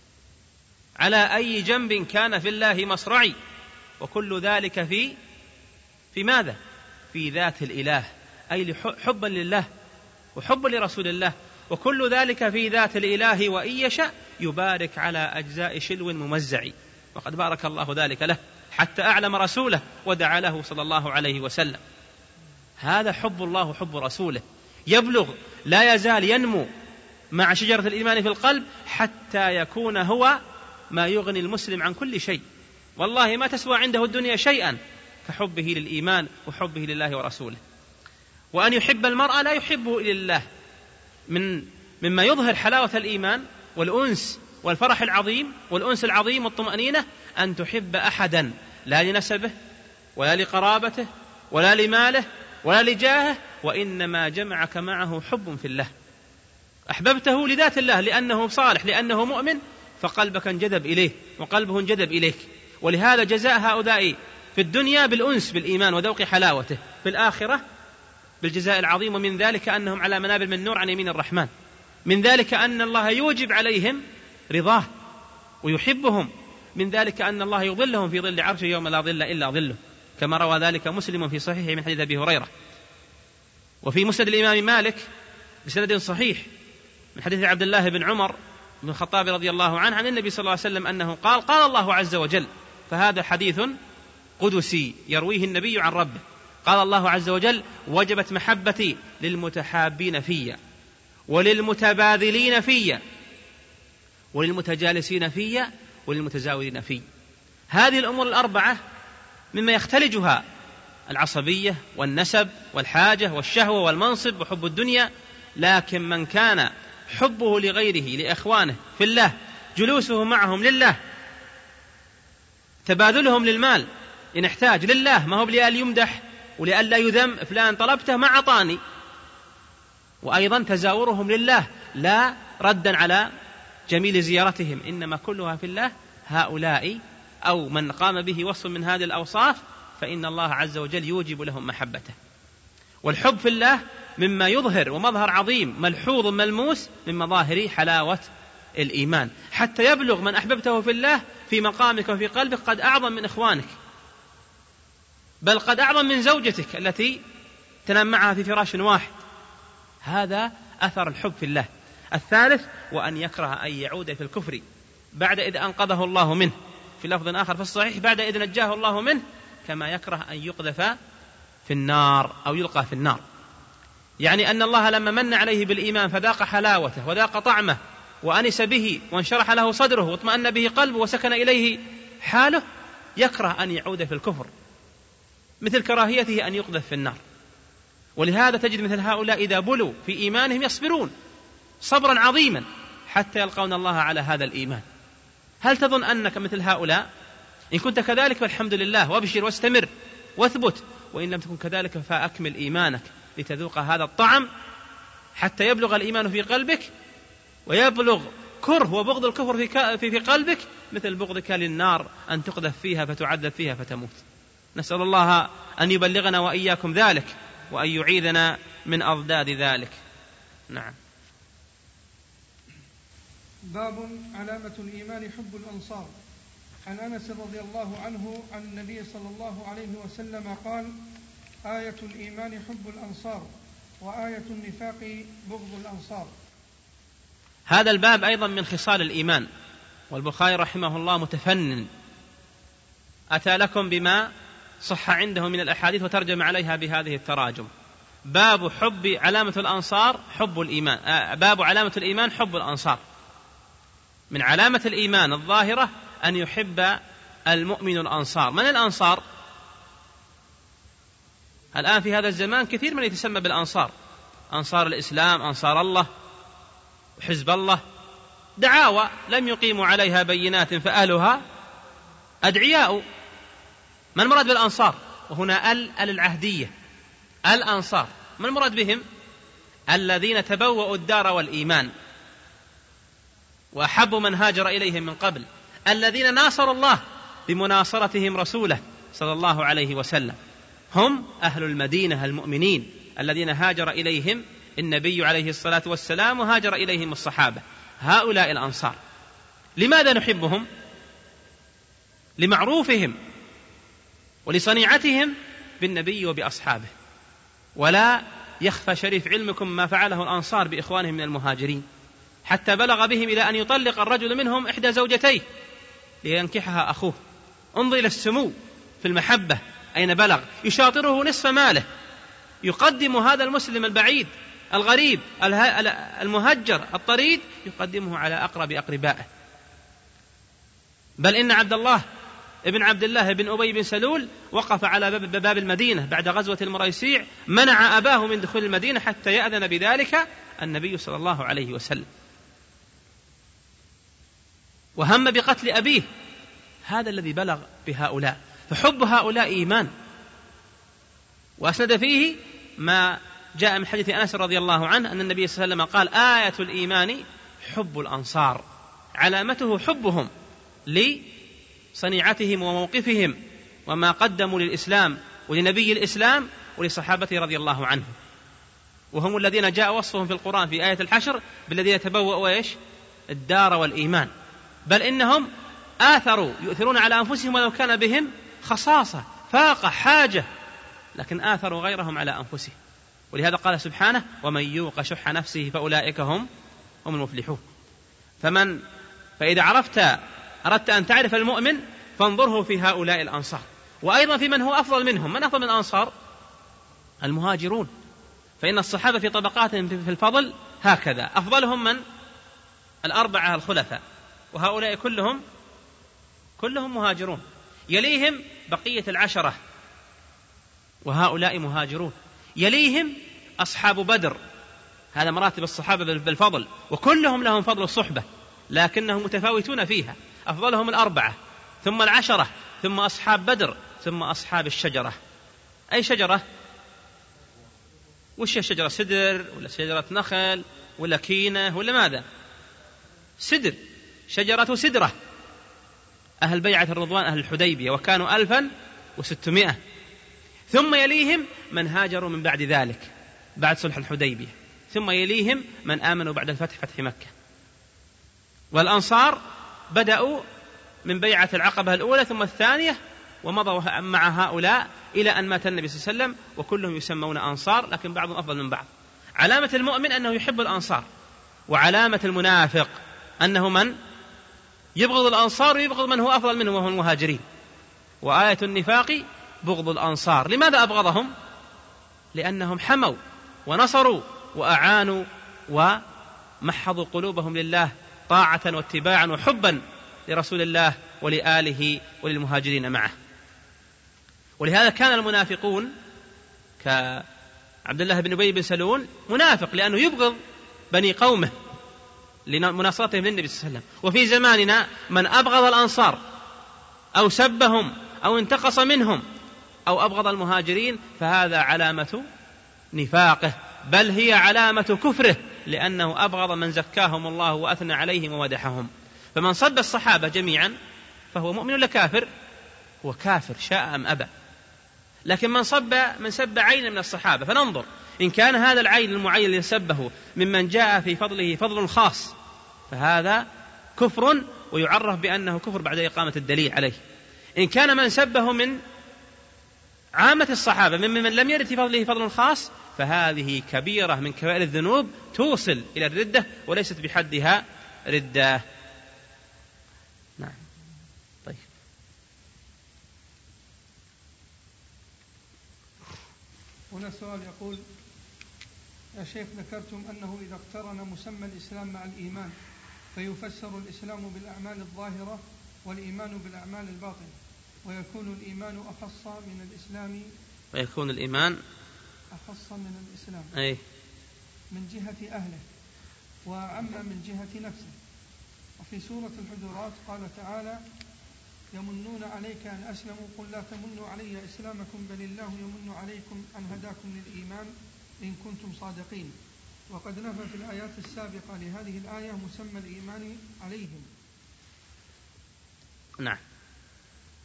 على أي جنب كان في الله مصرعي، وكل ذلك في في ماذا؟ في ذات الإله، أي حبا لله وحبا لرسول الله، وكل ذلك في ذات الإله، وإن يشاء يبارك على أجزاء شلو ممزع، وقد بارك الله ذلك له حتى أعلم رسوله ودعا له صلى الله عليه وسلم. هذا حب الله وحب رسوله يبلغ، لا يزال ينمو مع شجرة الإيمان في القلب حتى يكون هو ما يغني المسلم عن كل شيء. والله ما تسوى عنده الدنيا شيئا كحبه للإيمان وحبه لله ورسوله. وأن يحب المرأة لا يحبه إلا الله. من مما يظهر حلاوة الإيمان والأنس والفرح العظيم والأنس العظيم والطمأنينة أن تحب أحدا، لا لنسبه ولا لقرابته ولا لماله ولا لجاهه، وإنما جمعك معه حب في الله. أحببته لذات الله لأنه صالح، لأنه مؤمن، فقلبك انجذب إليه وقلبه انجذب إليك. ولهذا جزاء هؤلاء في الدنيا بالأنس بالإيمان وذوق حلاوته، في الآخرة بالجزاء العظيم. ومن ذلك أنهم على منابر من نور عن يمين الرحمن، من ذلك أن الله يوجب عليهم رضاه ويحبهم، من ذلك أن الله يظلهم في ظل عرشه يوم لا ظل إلا ظله، كما روى ذلك مسلم في صحيحه من حديث أبي هريرة. وفي مسند الإمام مالك بسند صحيح من حديث عبد الله بن عمر بن الخطاب رضي الله عنه عن النبي صلى الله عليه وسلم أنه قال: قال الله عز وجل، فهذا حديث قدسي يرويه النبي عن ربه، قال الله عز وجل: وجبت محبتي للمتحابين في وللمتباذلين في وللمتجالسين في وللمتزاورين في. هذه الأمور الأربعة مما يختلجها العصبية والنسب والحاجة والشهوة والمنصب وحب الدنيا. لكن من كان حبه لغيره لإخوانه في الله، جلوسه معهم لله، تبادلهم للمال إن احتاج لله، ما هو لأن يمدح ولأن لا يذم، فلان طلبته ما عطاني، وأيضا تزاورهم لله لا ردا على جميل زيارتهم، إنما كلها في الله. هؤلاء أو من قام به وصف من هذه الأوصاف فإن الله عز وجل يوجب لهم محبته. والحب في الله مما يظهر ومظهر عظيم ملحوظ ملموس من مظاهر حلاوة الإيمان، حتى يبلغ من أحببته في الله في مقامك وفي قلبك قد أعظم من إخوانك، بل قد أعظم من زوجتك التي تنام معها في فراش واحد. هذا أثر الحب في الله. الثالث: وأن يكره أن يعود في الكفر بعد إذ أنقذه الله منه، في لفظ آخر في الصحيح: بعد إذ نجاه الله منه، كما يكره أن يقذف في النار أو يلقى في النار. يعني أن الله لما من عليه بالإيمان فذاق حلاوته وذاق طعمه وأنس به وانشرح له صدره واطمأن به قلبه وسكن إليه حاله، يكره أن يعود في الكفر، مثل كراهيته أن يقذف في النار. ولهذا تجد مثل هؤلاء إذا بلوا في إيمانهم يصبرون صبرا عظيما حتى يلقون الله على هذا الإيمان. هل تظن أنك مثل هؤلاء؟ إن كنت كذلك فالحمد لله، وابشر واستمر واثبت، وإن لم تكن كذلك فأكمل إيمانك لتذوق هذا الطعم حتى يبلغ الإيمان في قلبك ويبلغ كره وبغض الكفر في في قلبك مثل بغضك للنار أن تقذف فيها فتعذب فيها فتموت. نسأل الله أن يبلغنا وإياكم ذلك وأن يعيذنا من أضداد ذلك. نعم. باب علامة الإيمان حب الأنصار. عن أنس رضي الله عنه عن النبي صلى الله عليه وسلم قال: آية الإيمان حب الأنصار، وآية النفاق بغض الأنصار. هذا الباب أيضا من خصال الإيمان، والبخاري رحمه الله متفنن، أتى لكم بما صح عنده من الأحاديث وترجم عليها بهذه التراجم. باب حب علامة الأنصار حب الإيمان، آه باب علامة الإيمان حب الأنصار. من علامة الإيمان الظاهرة أن يحب المؤمن الأنصار. من الأنصار؟ الآن في هذا الزمان كثير من يتسمى بالأنصار، أنصار الإسلام، أنصار الله، حزب الله، دعاوى لم يقيموا عليها بينات فأهلها أدعياء. ما المراد بالأنصار؟ وهنا ال ال العهدية، الأنصار ما المراد بهم؟ الذين تبوأوا الدار والإيمان وأحبوا من هاجر إليهم من قبل، الذين ناصروا الله بمناصرتهم رسوله صلى الله عليه وسلم، هم أهل المدينة المؤمنين الذين هاجر إليهم النبي عليه الصلاة والسلام وهاجر إليهم الصحابة، هؤلاء الأنصار. لماذا نحبهم؟ لمعروفهم ولصنيعتهم بالنبي وبأصحابه. ولا يخفى شريف علمكم ما فعله الأنصار بإخوانهم من المهاجرين، حتى بلغ بهم إلى أن يطلق الرجل منهم إحدى زوجتيه لينكحها أخوه. انظر إلى السمو في المحبة أين بلغ، يشاطره نصف ماله، يقدم هذا المسلم البعيد الغريب المهجر الطريد، يقدمه على أقرب أقربائه. بل إن عبد الله ابن عبد الله بن أبي بن سلول وقف على باب المدينة بعد غزوة المريسيع، منع أباه من دخول المدينة حتى يأذن بذلك النبي صلى الله عليه وسلم، وهم بقتل أبيه. هذا الذي بلغ بهؤلاء، فحب هؤلاء إيمان. وأسند فيه ما جاء من حديث أنس رضي الله عنه أن النبي صلى الله عليه وسلم قال: آية الإيمان حب الأنصار، علامته حبهم لصنيعتهم وموقفهم وما قدموا للإسلام ولنبي الإسلام ولصحابته رضي الله عنهم. وهم الذين جاء وصفهم في القرآن في آية الحشر بالذين تبوأوا إيش؟ الدار والإيمان. بل إنهم آثروا، يؤثرون على أنفسهم ولو كان بهم خصاصة، فاقة، حاجة، لكن آثروا غيرهم على أنفسهم. ولهذا قال سبحانه: ومن يوق شح نفسه فأولئك هم هم المفلحون. فمن فإذا عرفت أردت أن تعرف المؤمن فانظره في هؤلاء الأنصار. وأيضا في من هو أفضل منهم. من أفضل من الأنصار؟ المهاجرون. فإن الصحابة في طبقاتهم في الفضل هكذا، أفضلهم من؟ الأربعة الخلفاء، وهؤلاء كلهم كلهم مهاجرون. يليهم بقية العشرة وهؤلاء مهاجرون. يليهم أصحاب بدر، هذا مراتب الصحابة بالفضل، وكلهم لهم فضل الصحبة لكنهم متفاوتون فيها. أفضلهم الأربعة، ثم العشرة، ثم أصحاب بدر، ثم أصحاب الشجرة. أي شجرة؟ وش الشجرة؟ سدر ولا شجرة نخل ولا كينة ولا ماذا؟ سدر، شجرة سدرة، أهل بيعة الرضوان، أهل الحديبية، وكانوا ألفا وستمائة. ثم يليهم من هاجروا من بعد ذلك بعد صلح الحديبية، ثم يليهم من آمنوا بعد الفتح، فتح مكة. والأنصار بدأوا من بيعة العقبة الأولى ثم الثانية، ومضوا مع هؤلاء إلى أن مات النبي صلى الله عليه وسلم، وكلهم يسمون أنصار، لكن بعضهم أفضل من بعض. علامة المؤمن أنه يحب الأنصار، وعلامة المنافق أنه من يبغض الأنصار ويبغض من هو أفضل منه وهو المهاجرين. وآية النفاق بغض الأنصار. لماذا أبغضهم؟ لأنهم حموا ونصروا وأعانوا ومحضوا قلوبهم لله طاعة واتباعا وحبا لرسول الله ولآله وللمهاجرين معه. ولهذا كان المنافقون كعبد الله بن أبي بن سلول منافق، لأنه يبغض بني قومه لمناصرتهم للنبي صلى الله عليه وسلم. وفي زماننا من أبغض الأنصار أو سبهم أو انتقص منهم أو أبغض المهاجرين فهذا علامة نفاقه، بل هي علامة كفره، لأنه أبغض من زكاهم الله وأثنى عليهم ومدحهم. فمن صب الصحابة جميعا فهو مؤمن ولا كافر؟ هو كافر شاء أم أبى. لكن من صب من سب عين من الصحابة فننظر إن كان هذا العين المعين الذي سبه ممن جاء في فضله فضل خاص فهذا كفر، ويعرف بأنه كفر بعد إقامة الدليل عليه. إن كان من سبه من عامة الصحابة ممن لم يرد في فضله فضل خاص فهذه كبيرة من كبائر الذنوب توصل إلى الردة وليست بحدها ردة. نعم. طيب. هنا سؤال يقول: يا شيخ ذكرتم أنه إذا اقترن مسمى الإسلام مع الإيمان فيفسر الإسلام بالأعمال الظاهرة والإيمان بالأعمال الباطنة، ويكون الإيمان أخص من الإسلام ويكون الإيمان أخص من الإسلام أي من جهة أهله وعم من جهة نفسه. وفي سورة الحجرات قال تعالى: يمنون عليك أن أسلموا قل لا تمنوا علي إسلامكم بل الله يمن عليكم أن هداكم للإيمان إن كنتم صادقين. وقد نفى في الآيات السابقة لهذه الآية مسمى الإيمان عليهم. نعم.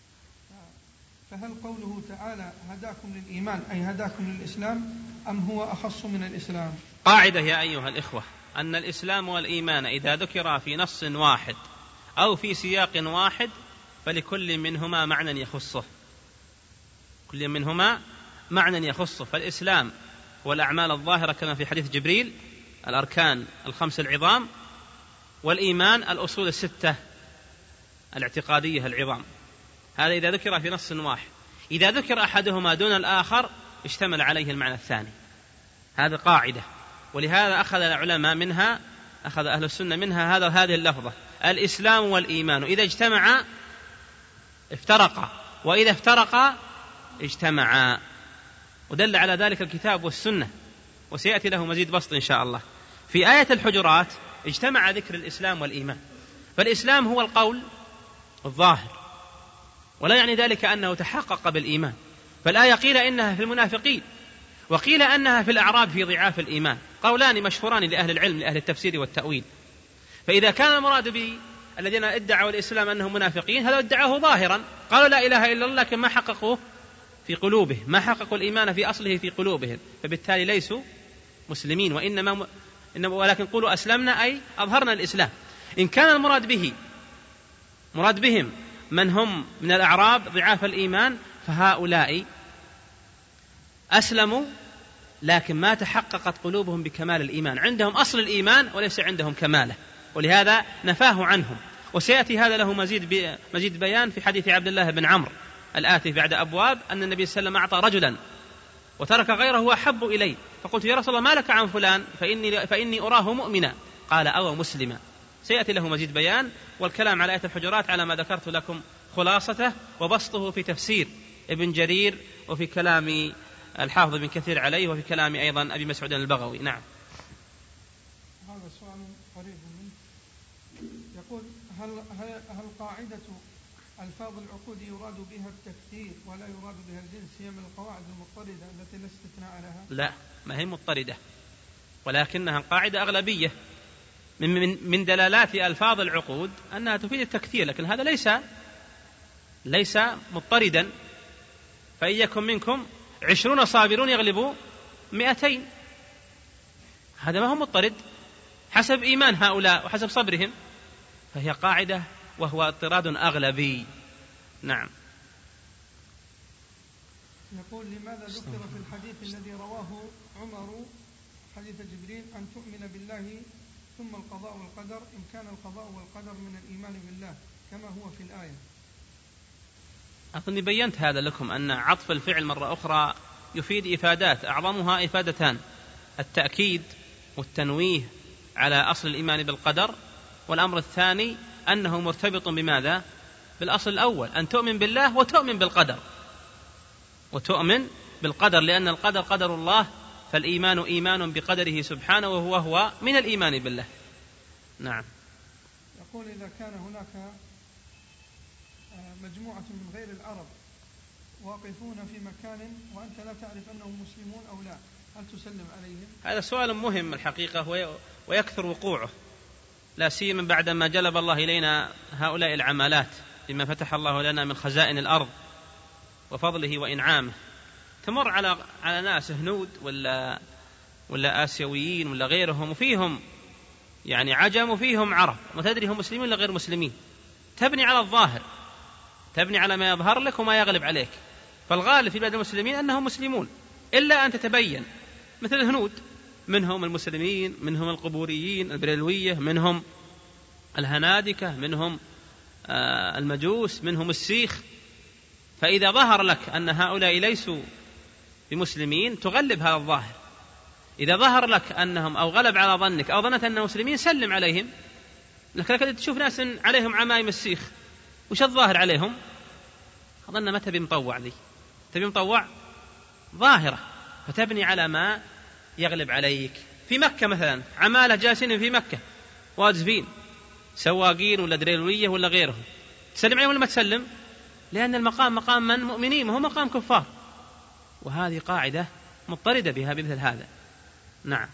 فهل قوله تعالى هداكم للإيمان أي هداكم للإسلام أم هو أخص من الإسلام؟ قاعدة يا أيها الإخوة أن الإسلام والإيمان إذا ذكر في نص واحد أو في سياق واحد فلكل منهما معنى يخصه، كل منهما معنى يخصه. فالإسلام والأعمال الظاهرة كما في حديث جبريل الأركان الخمس العظام، والإيمان الأصول الستة الاعتقادية العظام. هذا إذا ذكر في نص واحد. إذا ذكر أحدهما دون الآخر اشتمل عليه المعنى الثاني. هذا قاعدة، ولهذا أخذ العلماء منها، أخذ أهل السنة منها هذا هذه اللفظة: الإسلام والإيمان إذا اجتمعا افترقا، وإذا افترقا اجتمعا. ودل على ذلك الكتاب والسنة، وسيأتي له مزيد بسط إن شاء الله. في آية الحجرات اجتمع ذكر الإسلام والإيمان، فالإسلام هو القول الظاهر، ولا يعني ذلك أنه تحقق بالإيمان. فالآية قيل إنها في المنافقين، وقيل أنها في الأعراب في ضعاف الإيمان، قولان مشهوران لأهل العلم لأهل التفسير والتأويل. فإذا كان المراد به الذين ادعوا الإسلام أنهم منافقين، هذا ادعاه ظاهرا، قالوا لا إله إلا الله، لكن ما حققوه في قلوبهم، ما حققوا الإيمان في أصله في قلوبهم، فبالتالي ليسوا مسلمين. وإنما إنما ولكن قولوا أسلمنا أي أظهرنا الإسلام. إن كان المراد به مراد بهم من هم من الأعراب ضعاف الإيمان، فهؤلاء أسلموا لكن ما تحققت قلوبهم بكمال الإيمان، عندهم أصل الإيمان وليس عندهم كماله، ولهذا نفاه عنهم. وسيأتي هذا له مزيد, بي مزيد بيان في حديث عبد الله بن عمرو الآتي بعد أبواب، أن النبي صلى الله عليه وسلم أعطى رجلا وترك غيره هو أحب إليه، فقلت يا رسول الله ما لك عن فلان فإني, فإني أراه مؤمنا، قال أو مسلما. سيأتي له مزيد بيان، والكلام على آية الحجرات على ما ذكرت لكم خلاصته وبسطه في تفسير ابن جرير، وفي كلام الحافظ بن كثير عليه، وفي كلام أيضا أبي مسعود البغوي. نعم. هذا سؤال قريب منه، يقول هل, هل, هل قاعدة ألفاظ العقود يراد بها التكثير ولا يراد بها الجنس هي من القواعد المضطردة التي لا استثناء لها؟ لا، ما هي مضطردة، ولكنها قاعدة أغلبية. من, من, من دلالات ألفاظ العقود أنها تفيد التكثير، لكن هذا ليس ليس مضطردا. فإن يكن منكم عشرون صابرون يغلبوا مئتين، هذا ما هو مضطرد، حسب إيمان هؤلاء وحسب صبرهم، فهي قاعدة وهو اضطراد أغلبي. نعم. يقول لماذا ذكر في الحديث الذي رواه عمر حديث جبريل أن تؤمن بالله ثم القضاء والقدر، إن كان القضاء والقدر من الإيمان بالله كما هو في الآية؟ أظني بينت هذا لكم، أن عطف الفعل مرة أخرى يفيد إفادات، أعظمها إفادتان: التأكيد والتنويه على أصل الإيمان بالقدر، والأمر الثاني أنه مرتبط بماذا؟ بالأصل الأول، أن تؤمن بالله وتؤمن بالقدر، وتؤمن بالقدر، لأن القدر قدر الله، فالإيمان إيمان بقدره سبحانه، وهو هو من الإيمان بالله. نعم. يقول إذا كان هناك مجموعة من غير العرب واقفون في مكان وأنت لا تعرف أنهم مسلمون أو لا، هل تسلم عليهم؟ هذا سؤال مهم الحقيقة، ويكثر وقوعه، لا سيما بعدما جلب الله إلينا هؤلاء العمالات بما فتح الله لنا من خزائن الأرض وفضله وإنعامه. تمر على على ناس هنود ولا ولا آسيويين ولا غيرهم، وفيهم يعني عجم وفيهم عرب، وتدري هم مسلمين ولا غير مسلمين. تبني على الظاهر، تبني على ما يظهر لك وما يغلب عليك. فالغالب في بلاد المسلمين أنهم مسلمون، إلا أن تتبين، مثل الهنود منهم المسلمين، منهم القبوريين البريلوية، منهم الهنادكة، منهم المجوس، منهم السيخ. فإذا ظهر لك أن هؤلاء ليسوا بمسلمين تغلب هذا الظاهر. إذا ظهر لك أنهم أو غلب على ظنك أو ظنت أنهم مسلمين سلم عليهم، لكن تشوف ناس عليهم عمائم السيخ، وش الظاهر عليهم؟ أظن ما تبي مطوع ذي، تبي مطوع ظاهرة، فتبني على ما يغلب عليك. في مكة مثلا عمالة جالسين في مكة واجفين، سواقين ولا دريلوية ولا غيرهم، تسلم عليهم ولا ما تسلم؟ لأن المقام مقام من مؤمنين وهو مقام كفار، وهذه قاعدة مضطردة بها بمثل هذا. نعم.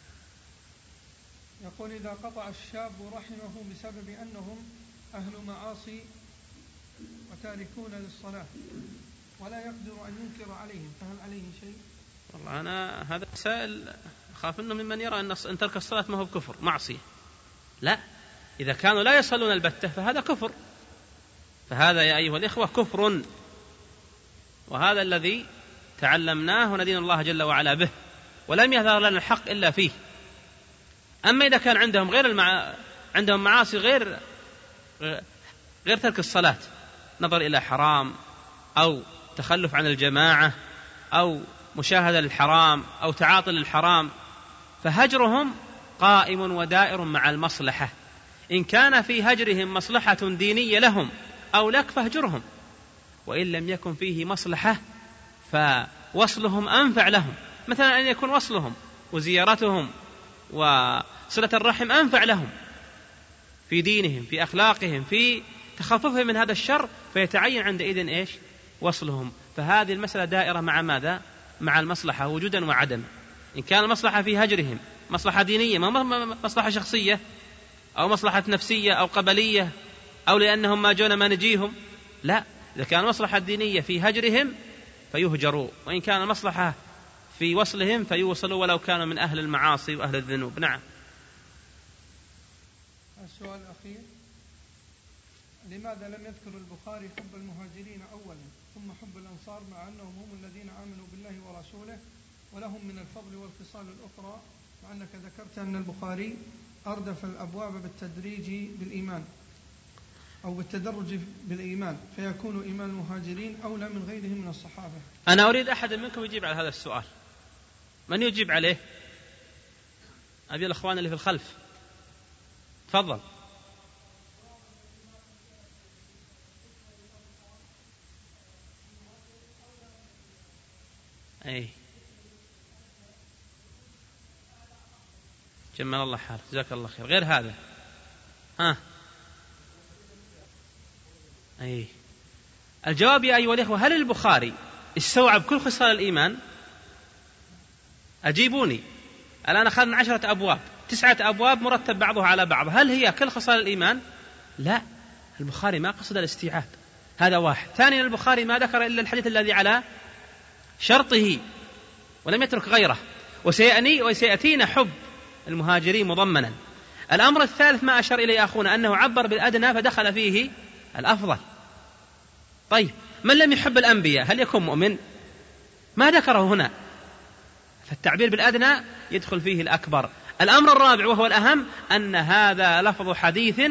يقول إذا قطع الشاب رحمه بسبب أنهم أهل معاصي وتاركون للصلاة، ولا يقدر أن ينكر عليهم، فهل عليه شيء؟ والله أنا هذا سائل أخاف أنه ممن يرى أن ترك الصلاة ما هو بكفر معصية. لا، إذا كانوا لا يصلون البتة فهذا كفر، فهذا يا أيها الإخوة كفر، وهذا الذي تعلمناه وندين الله جل وعلا به، ولم يظهر لنا الحق إلا فيه. أما إذا كان عندهم غير المع... عندهم معاصي غير غير ترك الصلاة، نظر إلى حرام أو تخلف عن الجماعة أو مشاهدة للحرام أو تعاطي للحرام، فهجرهم قائم ودائر مع المصلحة. إن كان في هجرهم مصلحة دينية لهم أو لك فاهجرهم، وإن لم يكن فيه مصلحة فوصلهم أنفع لهم، مثلا أن يكون وصلهم وزيارتهم وصلة الرحم أنفع لهم في دينهم في أخلاقهم في تخففهم من هذا الشر، فيتعين عندئذ إيش؟ وصلهم. فهذه المسألة دائرة مع ماذا؟ مع المصلحة وجودا وعدما. إن كان المصلحة في هجرهم مصلحة دينية ما مصلحة شخصية أو مصلحة نفسية أو قبلية أو لأنهم ما جونا ما نجيهم، لا، إذا كان مصلحة دينية في هجرهم فيهجروا، وإن كان المصلحة في وصلهم فيوصلوا ولو كانوا من أهل المعاصي وأهل الذنوب. نعم. السؤال الأخير: لماذا لم يذكر البخاري حب المهاجرين أولا ثم حب الأنصار، مع أنهم هم الذين آمنوا بالله ورسوله ولهم من الفضل والخصال الأخرى، مع أنك ذكرت أن البخاري أردف الأبواب بالتدريج بالإيمان أو بالتدرج بالإيمان، فيكون إيمان المهاجرين أولى من غيرهم من الصحابة؟ أنا أريد أحد منكم يجيب على هذا السؤال. من يجيب عليه؟ أبي الأخوان اللي في الخلف، تفضل. أي جمال الله حالك، جزاك الله خير. غير هذا ها أي الجواب يا أيها الإخوة: هل البخاري استوعب كل خصال الإيمان؟ أجيبوني. الآن أخذنا عشرة أبواب، تسعة أبواب مرتب بعضها على بعض، هل هي كل خصال الإيمان؟ لا، البخاري ما قصد الاستيعاب، هذا واحد. ثانيا، البخاري ما ذكر إلا الحديث الذي على شرطه ولم يترك غيره، وسيأتينا حب المهاجرين مضمنا. الأمر الثالث ما أشار إليه أخونا أنه عبر بالأدنى فدخل فيه الأفضل. طيب، من لم يحب الأنبياء هل يكون مؤمن؟ ما ذكره هنا، فالتعبير بالأدنى يدخل فيه الأكبر. الأمر الرابع وهو الأهم أن هذا لفظ حديث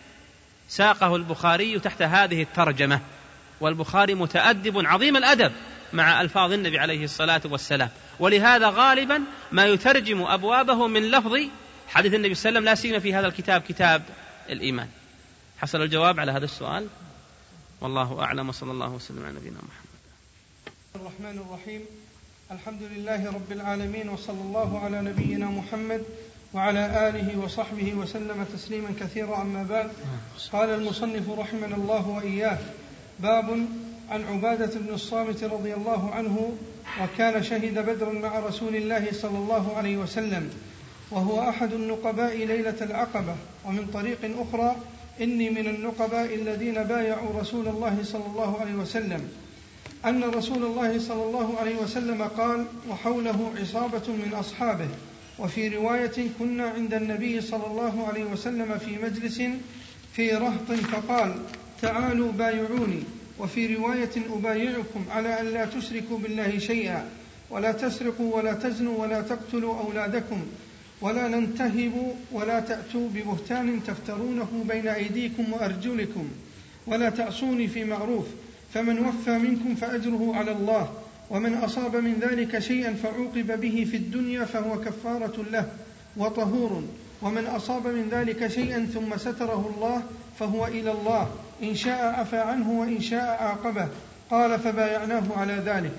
ساقه البخاري تحت هذه الترجمة، والبخاري متأدب عظيم الأدب مع ألفاظ النبي عليه الصلاة والسلام، ولهذا غالبا ما يترجم أبوابه من لفظ حديث النبي صلى الله عليه وسلم، لا سيما في هذا الكتاب كتاب الإيمان. حصل الجواب على هذا السؤال، والله أعلم، وصلى الله وسلم على نبينا محمد. الرحمن الرحيم، الحمد لله رب العالمين، وصلى الله على نبينا محمد وعلى آله وصحبه وسلم تسليما كثيرا. أما بعد، قال المصنف رحمنا الله وإياه: باب عن عبادة بن الصامت رضي الله عنه، وكان شهد بدرا مع رسول الله صلى الله عليه وسلم، وهو أحد النقباء ليلة العقبة. ومن طريق أخرى: إني من النقباء الذين بايعوا رسول الله صلى الله عليه وسلم، أن رسول الله صلى الله عليه وسلم قال: وحوله عصابة من أصحابه. وفي رواية: كنا عند النبي صلى الله عليه وسلم في مجلس في رهط فقال: تعالوا بايعوني. وفي رواية: أبايعكم على أن لا تشركوا بالله شيئا، ولا تسرقوا ولا تزنوا ولا تقتلوا أولادكم، ولا ننتهبوا، ولا تأتوا ببهتان تفترونه بين أيديكم وأرجلكم، ولا تعصوني في معروف، فمن وفى منكم فأجره على الله، ومن أصاب من ذلك شيئا فعوقب به في الدنيا فهو كفارة له وطهور، ومن أصاب من ذلك شيئا ثم ستره الله فهو إلى الله، إن شاء عفى عنه وإن شاء عاقبه. قال: فبايعناه على ذلك.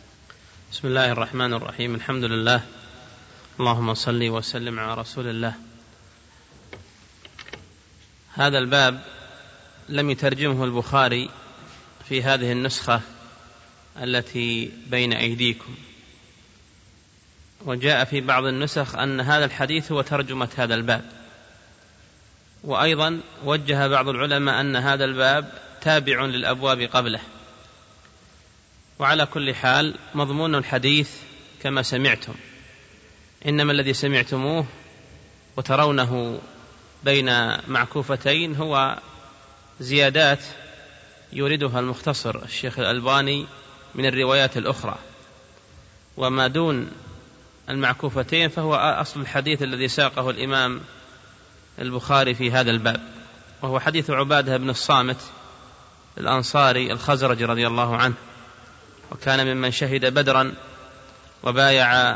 بسم الله الرحمن الرحيم، الحمد لله، اللهم صل وسلم على رسول الله. هذا الباب لم يترجمه البخاري في هذه النسخة التي بين أيديكم، وجاء في بعض النسخ أن هذا الحديث هو ترجمة هذا الباب، وأيضا وجه بعض العلماء أن هذا الباب تابع للأبواب قبله. وعلى كل حال مضمون الحديث كما سمعتم، إنما الذي سمعتموه وترونه بين معكوفتين هو زيادات يوردها المختصر الشيخ الألباني من الروايات الأخرى، وما دون المعكوفتين فهو أصل الحديث الذي ساقه الإمام البخاري في هذا الباب، وهو حديث عبادة بن الصامت الأنصاري الخزرجي رضي الله عنه، وكان ممن شهد بدرا وبايع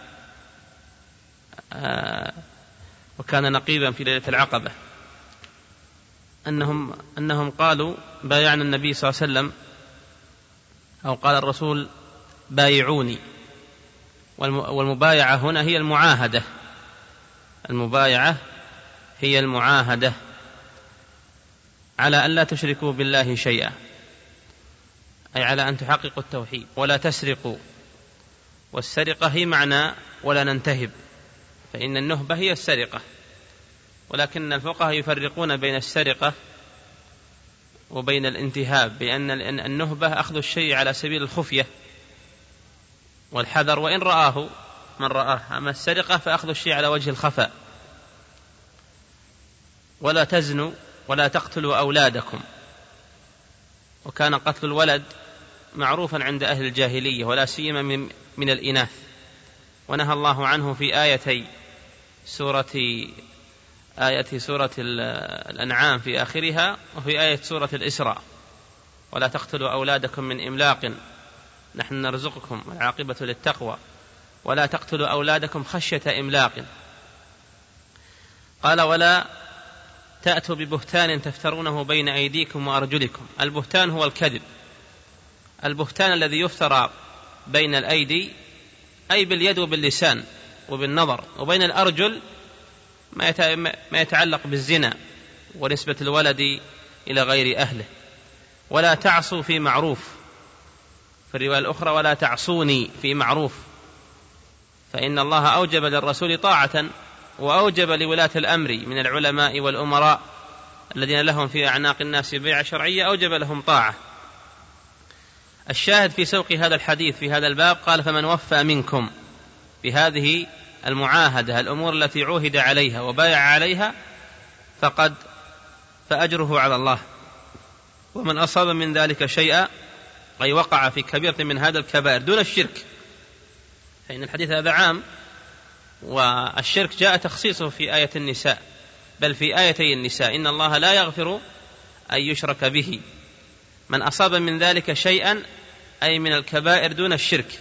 آه وكان نقيبا في ليلة العقبة، أنهم, أنهم قالوا بايعنا النبي صلى الله عليه وسلم، أو قال الرسول بايعوني. والمبايعة هنا هي المعاهدة، المبايعة هي المعاهدة على أن لا تشركوا بالله شيئا، أي على أن تحققوا التوحيد ولا تسرقوا. والسرقة هي معنى ولا ننتهب، فإن النهبة هي السرقة، ولكن الفقهاء يفرقون بين السرقة وبين الانتهاب، بأن النهبة أخذ الشيء على سبيل الخفية والحذر وإن رآه من رآه، أما السرقة فأخذ الشيء على وجه الخفاء. ولا تزنوا ولا تقتلوا أولادكم، وكان قتل الولد معروفا عند أهل الجاهلية ولا سيما من, من الإناث، ونهى الله عنه في آيتي سورة آية سورة الأنعام في آخرها، وفي آية سورة الإسراء: ولا تقتلوا أولادكم من إملاق نحن نرزقكم والعاقبة للتقوى ولا تقتلوا أولادكم خشية إملاق. قال: ولا تأتوا ببهتان تفترونه بين أيديكم وأرجلكم. البهتان هو الكذب، البهتان الذي يفترى بين الأيدي أي باليد وباللسان وبالنظر، وبين الأرجل ما يتعلق بالزنا ونسبة الولد إلى غير أهله. ولا تعصوا في معروف، في الرواية الأخرى: ولا تعصوني في معروف، فإن الله أوجب للرسول طاعة، وأوجب لولاة الأمر من العلماء والأمراء الذين لهم في أعناق الناس بيعة شرعية، أوجب لهم طاعة. الشاهد في سوق هذا الحديث في هذا الباب قال: فمن وفى منكم بهذه المعاهدة، الأمور التي عوهد عليها وبايع عليها، فقد فأجره على الله. ومن أصاب من ذلك شيئا، أي وقع في كبيرة من هذا الكبائر دون الشرك، فإن الحديث هذا عام، والشرك جاء تخصيصه في آية النساء، بل في آيتي النساء: إن الله لا يغفر أن يشرك به. من أصاب من ذلك شيئا أي من الكبائر دون الشرك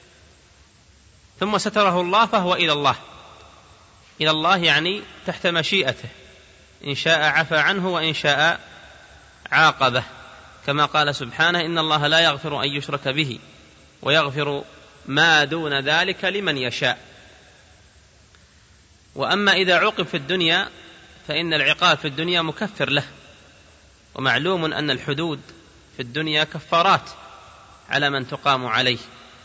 ثم ستره الله، فهو إلى الله، إلى الله يعني تحت مشيئته، إن شاء عفى عنه وإن شاء عاقبه، كما قال سبحانه: إن الله لا يغفر أن يشرك به ويغفر ما دون ذلك لمن يشاء. وأما إذا عوقب في الدنيا فإن العقاب في الدنيا مكفر له، ومعلوم أن الحدود في الدنيا كفارات على من تقام عليه،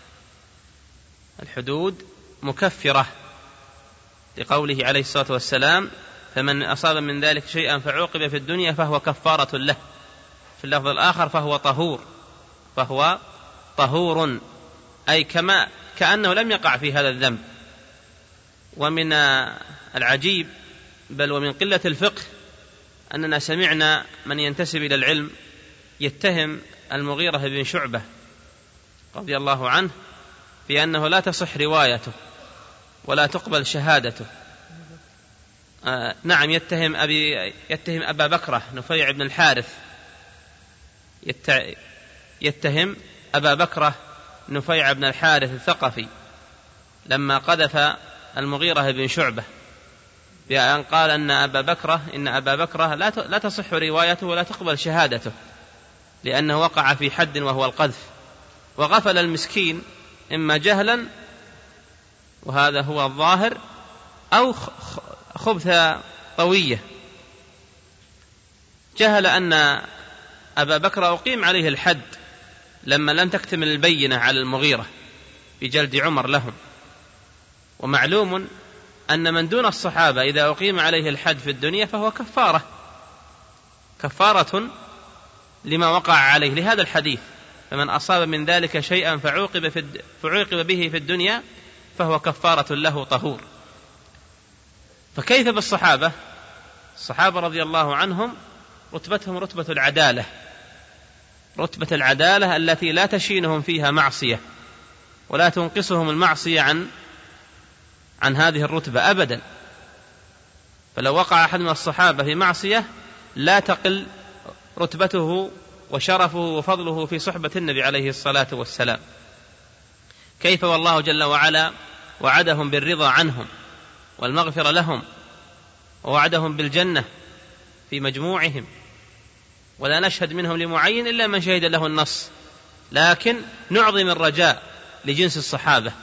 الحدود مكفرة، لقوله عليه الصلاة والسلام: فمن أصاب من ذلك شيئا فعوقب في الدنيا فهو كفارة له. في اللفظ الآخر: فهو طهور، فهو طهور، أي كما كأنه لم يقع في هذا الذنب. ومن العجيب بل ومن قلة الفقه أننا سمعنا من ينتسب إلى العلم يتهم المغيرة بن شعبة رضي الله عنه بأنه لا تصح روايته ولا تقبل شهادته. آه نعم، يتهم أبي يتهم أبا بكرة نفيع بن الحارث يتهم أبا بكرة نفيع بن الحارث الثقفي لما قذف المغيرة بن شعبة بأن قال أن أبا بكرة إن أبا بكرة لا تصح روايته ولا تقبل شهادته لأنه وقع في حد وهو القذف، وغفل المسكين إما جهلا، وهذا هو الظاهر، أو خبث طوية، جهل أن أبا بكر أقيم عليه الحد لما لم تكتمل البينة على المغيرة بجلد عمر لهم. ومعلوم أن من دون الصحابة إذا أقيم عليه الحد في الدنيا فهو كفارة كفارة لما وقع عليه، لهذا الحديث: فمن أصاب من ذلك شيئا فعوقب, في فعوقب به في الدنيا فهو كفارة له طهور. فكيف بالصحابة؟ الصحابة رضي الله عنهم رتبتهم رتبة العدالة، رتبة العدالة التي لا تشينهم فيها معصية ولا تنقصهم المعصية عن عن هذه الرتبة أبدا. فلو وقع أحد من الصحابة في معصية لا تقل رتبته وشرفه وفضله في صحبة النبي عليه الصلاة والسلام. كيف والله جل وعلا وعدهم بالرضا عنهم والمغفرة لهم ووعدهم بالجنة في مجموعهم، ولا نشهد منهم لمعين إلا من شهد له النص، لكن نعظم الرجاء لجنس الصحابة.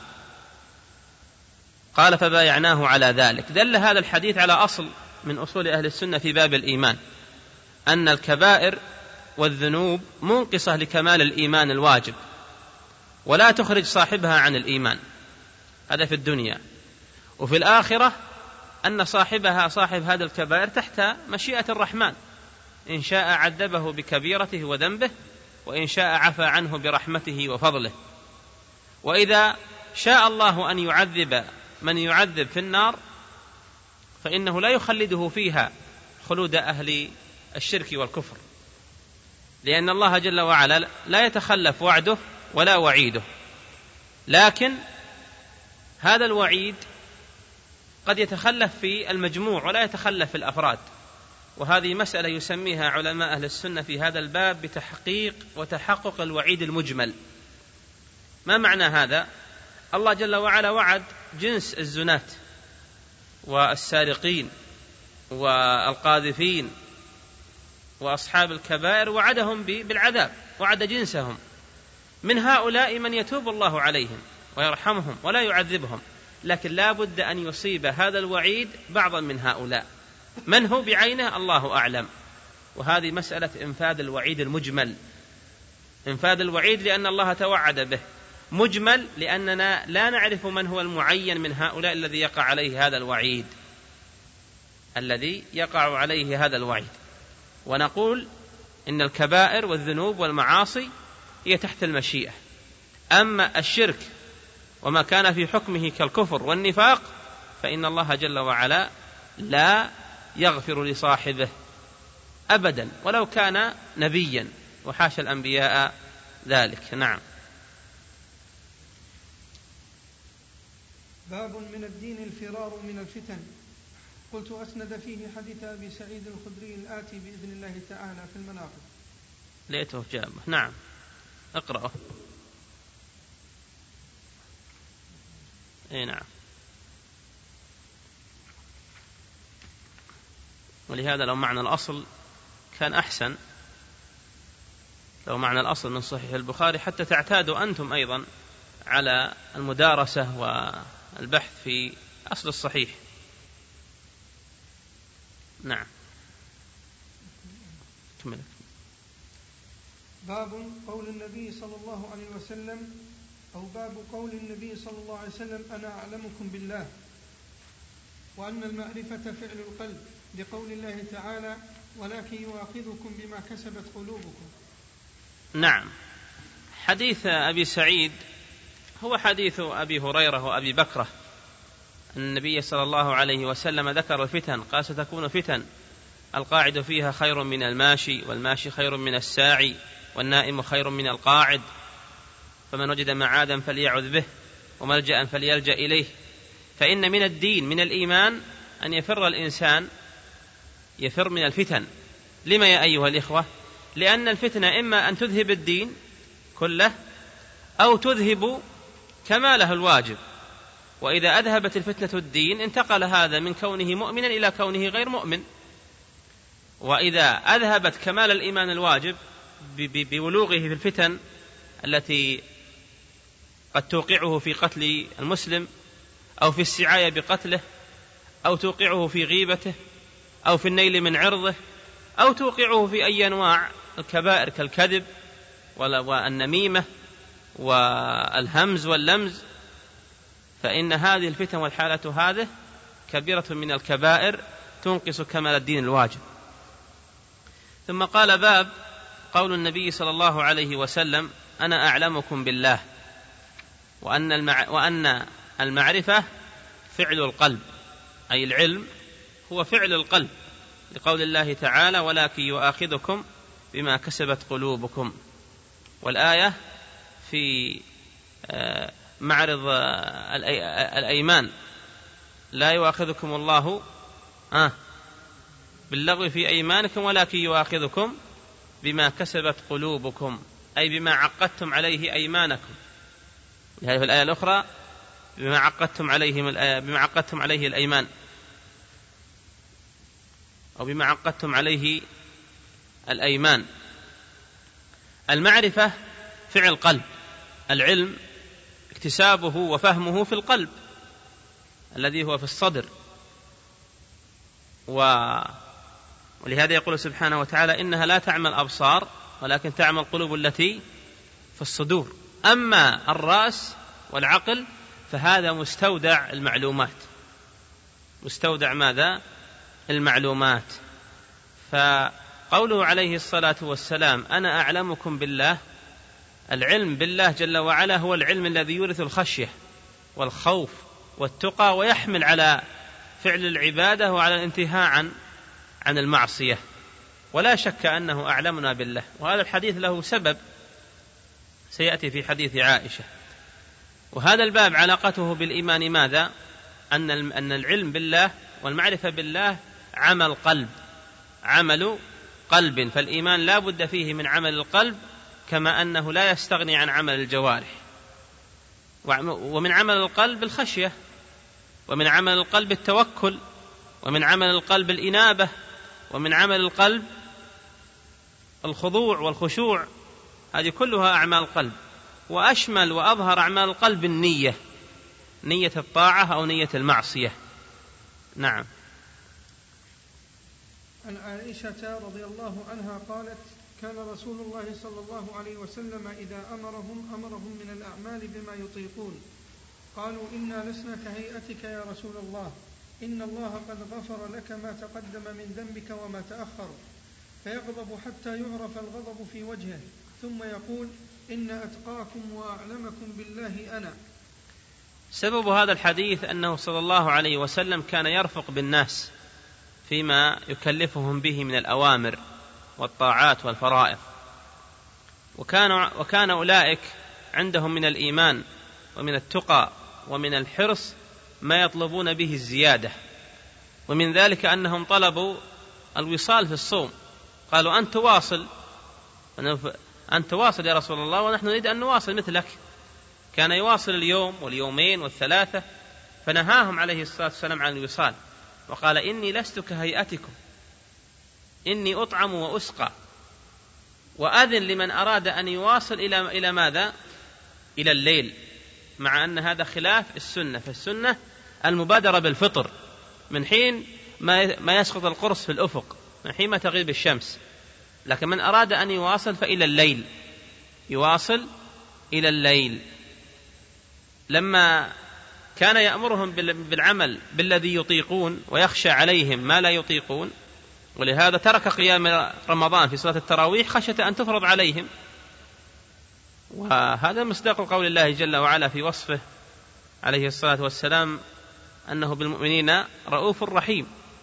قال فبايعناه على ذلك. دل هذا الحديث على أصل من أصول أهل السنة في باب الإيمان، أن الكبائر والذنوب منقصة لكمال الإيمان الواجب ولا تخرج صاحبها عن الإيمان، هذا في الدنيا. وفي الآخرة أن صاحبها صاحب هذا الكبائر تحت مشيئة الرحمن، إن شاء عذبه بكبيرته وذنبه، وإن شاء عفى عنه برحمته وفضله. وإذا شاء الله أن يعذب من يعذب في النار فإنه لا يخلده فيها خلود أهل الشرك والكفر، لأن الله جل وعلا لا يتخلف وعده ولا وعيده، لكن هذا الوعيد قد يتخلف في المجموع ولا يتخلف في الأفراد. وهذه مسألة يسميها علماء أهل السنة في هذا الباب بتحقيق وتحقق الوعيد المجمل. ما معنى هذا؟ الله جل وعلا وعد جنس الزناة والسارقين والقاذفين وأصحاب الكبائر، وعدهم بالعذاب، وعد جنسهم. من هؤلاء من يتوب الله عليهم ويرحمهم ولا يعذبهم، لكن لا بد أن يصيب هذا الوعيد بعضا من هؤلاء. من هو بعينه الله أعلم. وهذه مسألة إنفاذ الوعيد المجمل، إنفاذ الوعيد لأن الله توعد به، مجمل لأننا لا نعرف من هو المعين من هؤلاء الذي يقع عليه هذا الوعيد الذي يقع عليه هذا الوعيد. ونقول إن الكبائر والذنوب والمعاصي هي تحت المشيئة، أما الشرك وما كان في حكمه كالكفر والنفاق فإن الله جل وعلا لا يغفر لصاحبه أبدا ولو كان نبيا، وحاشا الأنبياء ذلك. نعم. باب من الدين الفرار من الفتن. قلت أسند فيه حديث أبي سعيد الخدري الآتي بإذن الله تعالى في المناقب. ليته جابه. نعم اقرأه. اي نعم. ولهذا لو معنى الأصل كان أحسن، لو معنى الأصل من صحيح البخاري حتى تعتادوا أنتم أيضا على المدارسة والبحث في أصل الصحيح. نعم. كمل. باب قول النبي صلى الله عليه وسلم أو باب قول النبي صلى الله عليه وسلم أنا أعلمكم بالله، وأن المعرفة فعل القلب، لقول الله تعالى ولكن يؤاخذكم بما كسبت قلوبكم. نعم. حديث أبي سعيد هو حديث أبي هريرة وأبي بكرة أن النبي صلى الله عليه وسلم ذكر الفتن، قال ستكون فتن القاعد فيها خير من الماشي، والماشي خير من الساعي، والنائم خير من القاعد، فمن وجد معادا فليعذ به وملجأ فليلجأ إليه. فإن من الدين من الإيمان أن يفر الإنسان، يفر من الفتن. لما يا أيها الإخوة؟ لأن الفتنة إما أن تذهب الدين كله أو تذهب كماله الواجب، وإذا أذهبت الفتنة الدين انتقل هذا من كونه مؤمنا إلى كونه غير مؤمن. وإذا أذهبت كمال الإيمان الواجب بولوغه في الفتن التي قد توقعه في قتل المسلم أو في السعاية بقتله أو توقعه في غيبته أو في النيل من عرضه أو توقعه في أي أنواع الكبائر كالكذب والنميمة والهمز واللمز، فإن هذه الفتن والحالة هذه كبيرة من الكبائر تنقص كمال الدين الواجب. ثم قال باب قول النبي صلى الله عليه وسلم أنا أعلمكم بالله، وأن, المع... وأن المعرفة فعل القلب، أي العلم هو فعل القلب، لقول الله تعالى ولكن يؤاخذكم بما كسبت قلوبكم. والآية في معرض الأيمان لا يؤاخذكم الله باللغو في أيمانكم ولكن يؤاخذكم بما كسبت قلوبكم، أي بما عقدتم عليه أيمانكم. هذه في الآية الأخرى بما عقدتم عليه بما عقدتم عليه الأيمان، أو بما عقدتم عليه الأيمان. المعرفة فعل قلب، العلم اكتسابه وفهمه في القلب الذي هو في الصدر. ولهذا يقول سبحانه وتعالى إنها لا تعمى الأبصار ولكن تعمى القلوب التي في الصدور. أما الرأس والعقل فهذا مستودع المعلومات، مستودع ماذا؟ المعلومات. فقوله عليه الصلاة والسلام أنا أعلمكم بالله، العلم بالله جل وعلا هو العلم الذي يورث الخشية والخوف والتقى، ويحمل على فعل العبادة وعلى الانتهاء عن عن المعصية. ولا شك أنه أعلمنا بالله، وهذا الحديث له سبب سيأتي في حديث عائشة. وهذا الباب علاقته بالإيمان ماذا؟ أن أن العلم بالله والمعرفة بالله عمل قلب، عمل قلب، فالإيمان لا بد فيه من عمل القلب، كما أنه لا يستغني عن عمل الجوارح. ومن عمل القلب الخشية، ومن عمل القلب التوكل، ومن عمل القلب الإنابة، ومن عمل القلب الخضوع والخشوع. هذه كلها أعمال قلب. وأشمل وأظهر أعمال القلب النية، نية الطاعة أو نية المعصية. نعم. عن عائشة رضي الله عنها قالت كان رسول الله صلى الله عليه وسلم إذا أمرهم أمرهم من الأعمال بما يطيقون. قالوا إنا لسنا كهيئتك يا رسول الله، إن الله قد غفر لك ما تقدم من ذنبك وما تأخر. فيغضب حتى يعرف الغضب في وجهه، ثم يقول إن أتقاكم وأعلمكم بالله أنا. سبب هذا الحديث أنه صلى الله عليه وسلم كان يرفق بالناس فيما يكلفهم به من الأوامر والطاعات والفرائض، وكان, وكان أولئك عندهم من الإيمان ومن التقى ومن الحرص ما يطلبون به الزيادة. ومن ذلك أنهم طلبوا الوصال في الصوم، قالوا أنت واصل، أنت واصل يا رسول الله ونحن نريد أن نواصل مثلك. كان يواصل اليوم واليومين والثلاثة، فنهاهم عليه الصلاة والسلام عن الوصال وقال إني لست كهيئتكم، إني أطعم وأسقى، وأذن لمن أراد أن يواصل إلى إلى ماذا؟ إلى الليل، مع أن هذا خلاف السنة. فالسنة المبادرة بالفطر من حين ما يسقط القرص في الأفق، من حين ما تغيب الشمس. لكن من أراد أن يواصل فإلى الليل، يواصل إلى الليل. لما كان يأمرهم بالعمل بالذي يطيقون ويخشى عليهم ما لا يطيقون، ولهذا ترك قيام رمضان في صلاة التراويح خشية أن تفرض عليهم. وهذا مصداق قول الله جل وعلا في وصفه عليه الصلاة والسلام أنه بالمؤمنين رؤوف رحيم.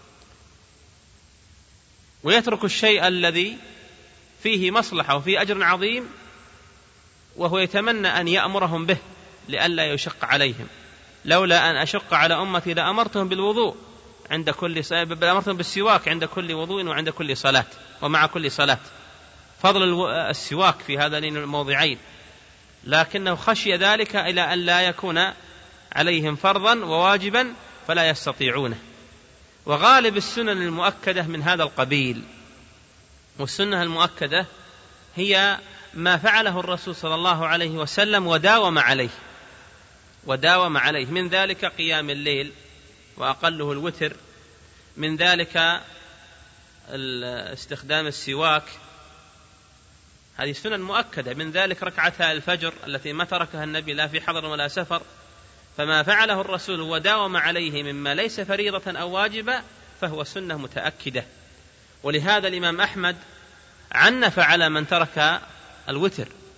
ويترك الشيء الذي فيه مصلحة وفيه أجر عظيم وهو يتمنى أن يأمرهم به لئلا يشق عليهم. لولا أن أشق على أمتي لأمرتهم بالوضوء عند كل صلاة، أمرتهم بالسواك عند كل وضوء وعند كل صلاة ومع كل صلاة. فضل السواك في هذين الموضعين، لكنه خشي ذلك إلى أن لا يكون عليهم فرضا وواجبا فلا يستطيعونه. وغالب السنن المؤكدة من هذا القبيل، والسنة المؤكدة هي ما فعله الرسول صلى الله عليه وسلم وداوم عليه وداوم عليه من ذلك قيام الليل وأقله الوتر، من ذلك استخدام السواك، هذه سنن مؤكدة، من ذلك ركعتا الفجر التي ما تركها النبي لا في حضر ولا سفر. فما فعله الرسول وداوم عليه مما ليس فريضة أو واجبة فهو سنة متأكدة. ولهذا الإمام أحمد عنف على من ترك الوتر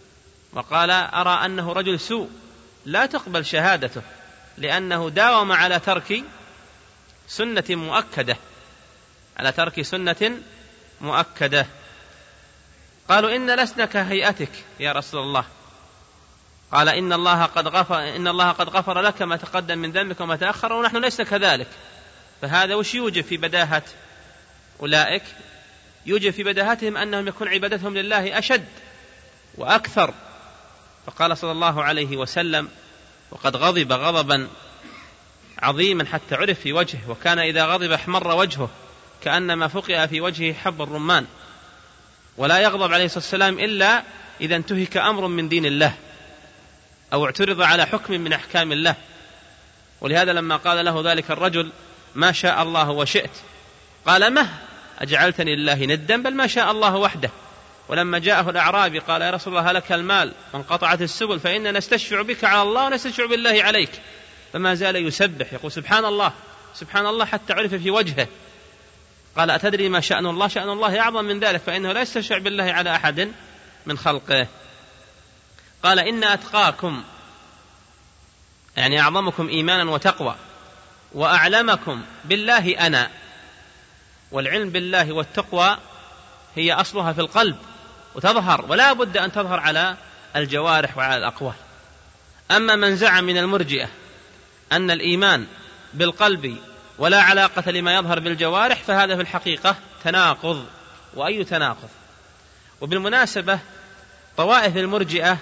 وقال أرى أنه رجل سوء لا تقبل شهادته لأنه داوم على ترك سنة مؤكدة على ترك سنة مؤكدة. قالوا إن لسنا كهيئتك يا رسول الله. قال إن الله قد غفر إن الله قد غفر لك ما تقدم من ذنبك وما تأخر ونحن لسنا كذلك. فهذا وش يوجب في بداهة أولئك؟ يوجب في بداهتهم أنهم يكون عبادتهم لله أشد وأكثر. فقال صلى الله عليه وسلم وقد غضب غضبا عظيما حتى عرف في وجهه، وكان إذا غضب احمر وجهه كأنما فقئ في وجهه حب الرمان، ولا يغضب عليه الصلاة والسلام إلا إذا انتهك أمر من دين الله أو اعترض على حكم من أحكام الله. ولهذا لما قال له ذلك الرجل ما شاء الله وشئت قال مه أجعلتني لله ندا بل ما شاء الله وحده. ولما جاءه الأعرابي قال يا رسول الله هلك المال وانقطعت السبل فإننا نستشفع بك على الله ونستشفع بالله عليك، فما زال يسبح يقول سبحان الله سبحان الله حتى عرف في وجهه. قال أتدري ما شأن الله؟ شأن الله أعظم من ذلك، فإنه لا يستشفع بالله على أحد من خلقه. قال إن أتقاكم يعني أعظمكم إيمانا وتقوى وأعلمكم بالله أنا. والعلم بالله والتقوى هي أصلها في القلب وتظهر، ولا بد أن تظهر على الجوارح وعلى الأقوال. أما من زعم من المرجئة أن الإيمان بالقلب ولا علاقة لما يظهر بالجوارح فهذا في الحقيقة تناقض، وأي تناقض. وبالمناسبة طوائف المرجئة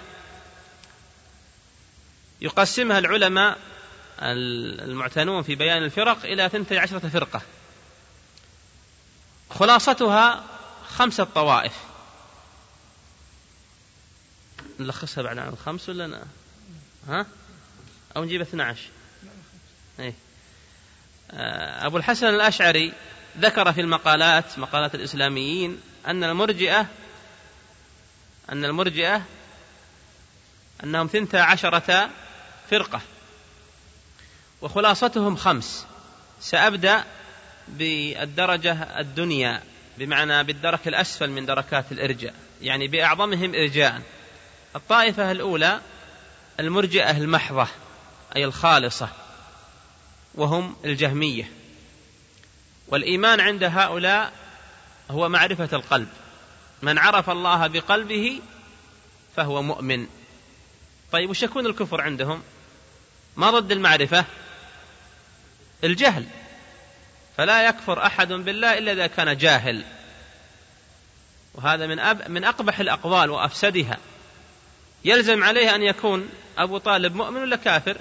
يقسمها العلماء المعتنون في بيان الفرق إلى ثنتي عشرة فرقة، خلاصتها خمسة طوائف. نلخصها بعد عن الخمس ولا لا؟ ها؟ أو نجيب اثنى عشر؟ إيه. أبو الحسن الأشعري ذكر في المقالات مقالات الإسلاميين أن المرجئة أن المرجئة أنهم ثنتا عشرة فرقة وخلاصتهم خمس. سأبدأ بالدرجة الدنيا بمعنى بالدرك الأسفل من دركات الإرجاء، يعني بأعظمهم إرجاء. الطائفة الأولى المرجئة المحضة أي الخالصة، وهم الجهمية. والإيمان عند هؤلاء هو معرفة القلب، من عرف الله بقلبه فهو مؤمن. طيب وش يكون الكفر عندهم؟ ما ضد المعرفة؟ الجهل، فلا يكفر أحد بالله إلا إذا كان جاهل، وهذا من أب من أقبح الأقوال وأفسدها. يلزم عليه أن يكون أبو طالب مؤمن ولا كافر؟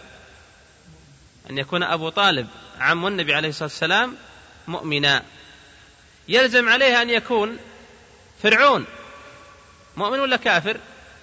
أن يكون أبو طالب عم النبي عليه الصلاة والسلام مؤمنا. يلزم عليه أن يكون فرعون مؤمن ولا كافر؟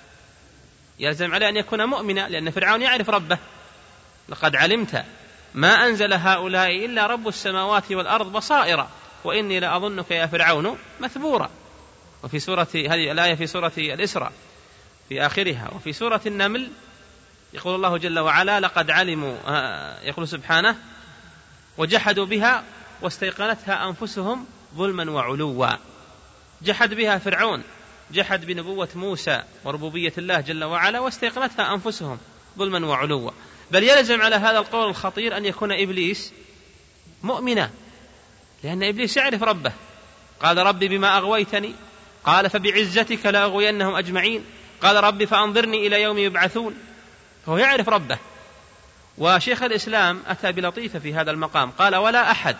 يلزم عليه أن يكون مؤمنا، لأن فرعون يعرف ربه. لقد علمت ما أنزل هؤلاء إلا رب السماوات والأرض بصائر وإني لأظنك يا فرعون مثبورا. وفي سورة هذه الآية في سورة الإسراء في آخرها. وفي سورة النمل يقول الله جل وعلا لقد علموا، يقول سبحانه وجحدوا بها واستيقنتها أنفسهم ظلما وعلوا. جحد بها فرعون، جحد بنبوة موسى وربوبية الله جل وعلا واستيقنتها أنفسهم ظلما وعلوا. بل يلزم على هذا القول الخطير أن يكون إبليس مؤمنا، لأن إبليس يعرف ربه. قال ربي بما أغويتني قال فبعزتك لأغوينهم أجمعين قال ربي فأنظرني إلى يوم يبعثون. فهو يعرف ربه. وشيخ الإسلام أتى بلطيفة في هذا المقام قال ولا أحد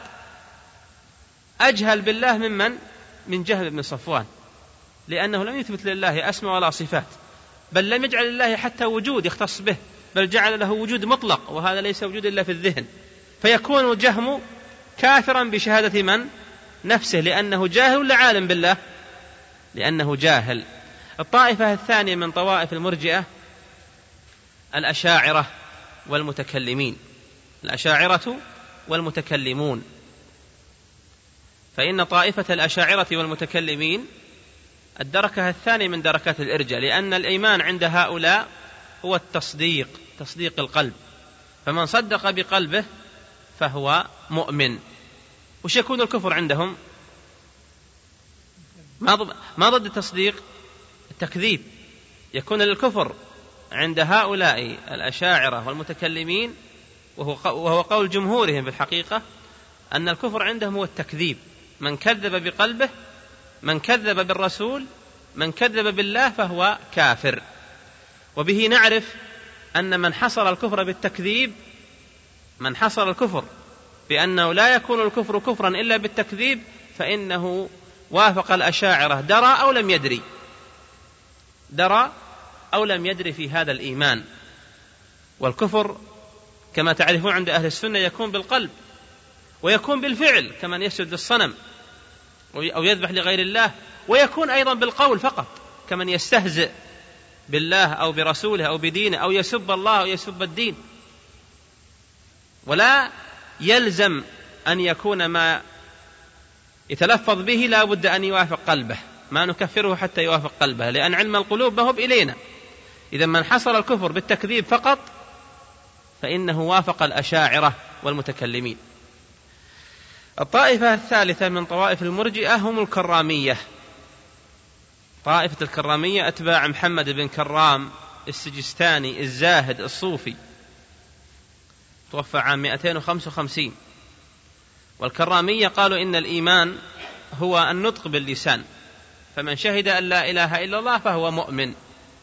أجهل بالله ممن من جهل بن صفوان، لأنه لم يثبت لله أسماء ولا صفات، بل لم يجعل لله حتى وجود يختص به، بل جعل له وجود مطلق، وهذا ليس وجود إلا في الذهن. فيكون جهم كافرا بشهادة من؟ نفسه، لأنه جاهل ولا عالم بالله؟ لأنه جاهل. الطائفة الثانية من طوائف المرجئة الأشاعرة والمتكلمين. الأشاعرة والمتكلمون. فإن طائفة الأشاعرة والمتكلمين الدركة الثانية من دركات الإرجاء، لأن الإيمان عند هؤلاء هو التصديق، تصديق القلب. فمن صدق بقلبه فهو مؤمن. وش يكون الكفر عندهم؟ ما ضد التصديق؟ التكذيب. يكون الكفر عند هؤلاء الأشاعرة والمتكلمين، وهو قول جمهورهم في الحقيقة، أن الكفر عندهم هو التكذيب. من كذب بقلبه، من كذب بالرسول، من كذب بالله فهو كافر. وبه نعرف أن من حصر الكفر بالتكذيب، من حصر الكفر بأنه لا يكون الكفر كفرا إلا بالتكذيب، فإنه وافق الأشاعرة درى أو لم يدري، درى أو لم يدري في هذا الإيمان. والكفر كما تعرفون عند أهل السنة يكون بالقلب، ويكون بالفعل كمن يسجد للصنم أو يذبح لغير الله، ويكون أيضا بالقول فقط كمن يستهزئ بالله أو برسوله أو بدينه، أو يسب الله أو يسب الدين. ولا يلزم أن يكون ما يتلفظ به لا بد أن يوافق قلبه، ما نكفره حتى يوافق قلبه، لأن علم القلوب مهب إلينا. إذا من حصر الكفر بالتكذيب فقط فإنه وافق الأشاعرة والمتكلمين. الطائفة الثالثة من طوائف المرجئة هم الكرامية. طائفة الكرامية أتباع محمد بن كرام السجستاني الزاهد الصوفي، توفى عام مئتين وخمسة وخمسين. والكرامية قالوا إن الإيمان هو النطق باللسان، فمن شهد أن لا إله إلا الله فهو مؤمن،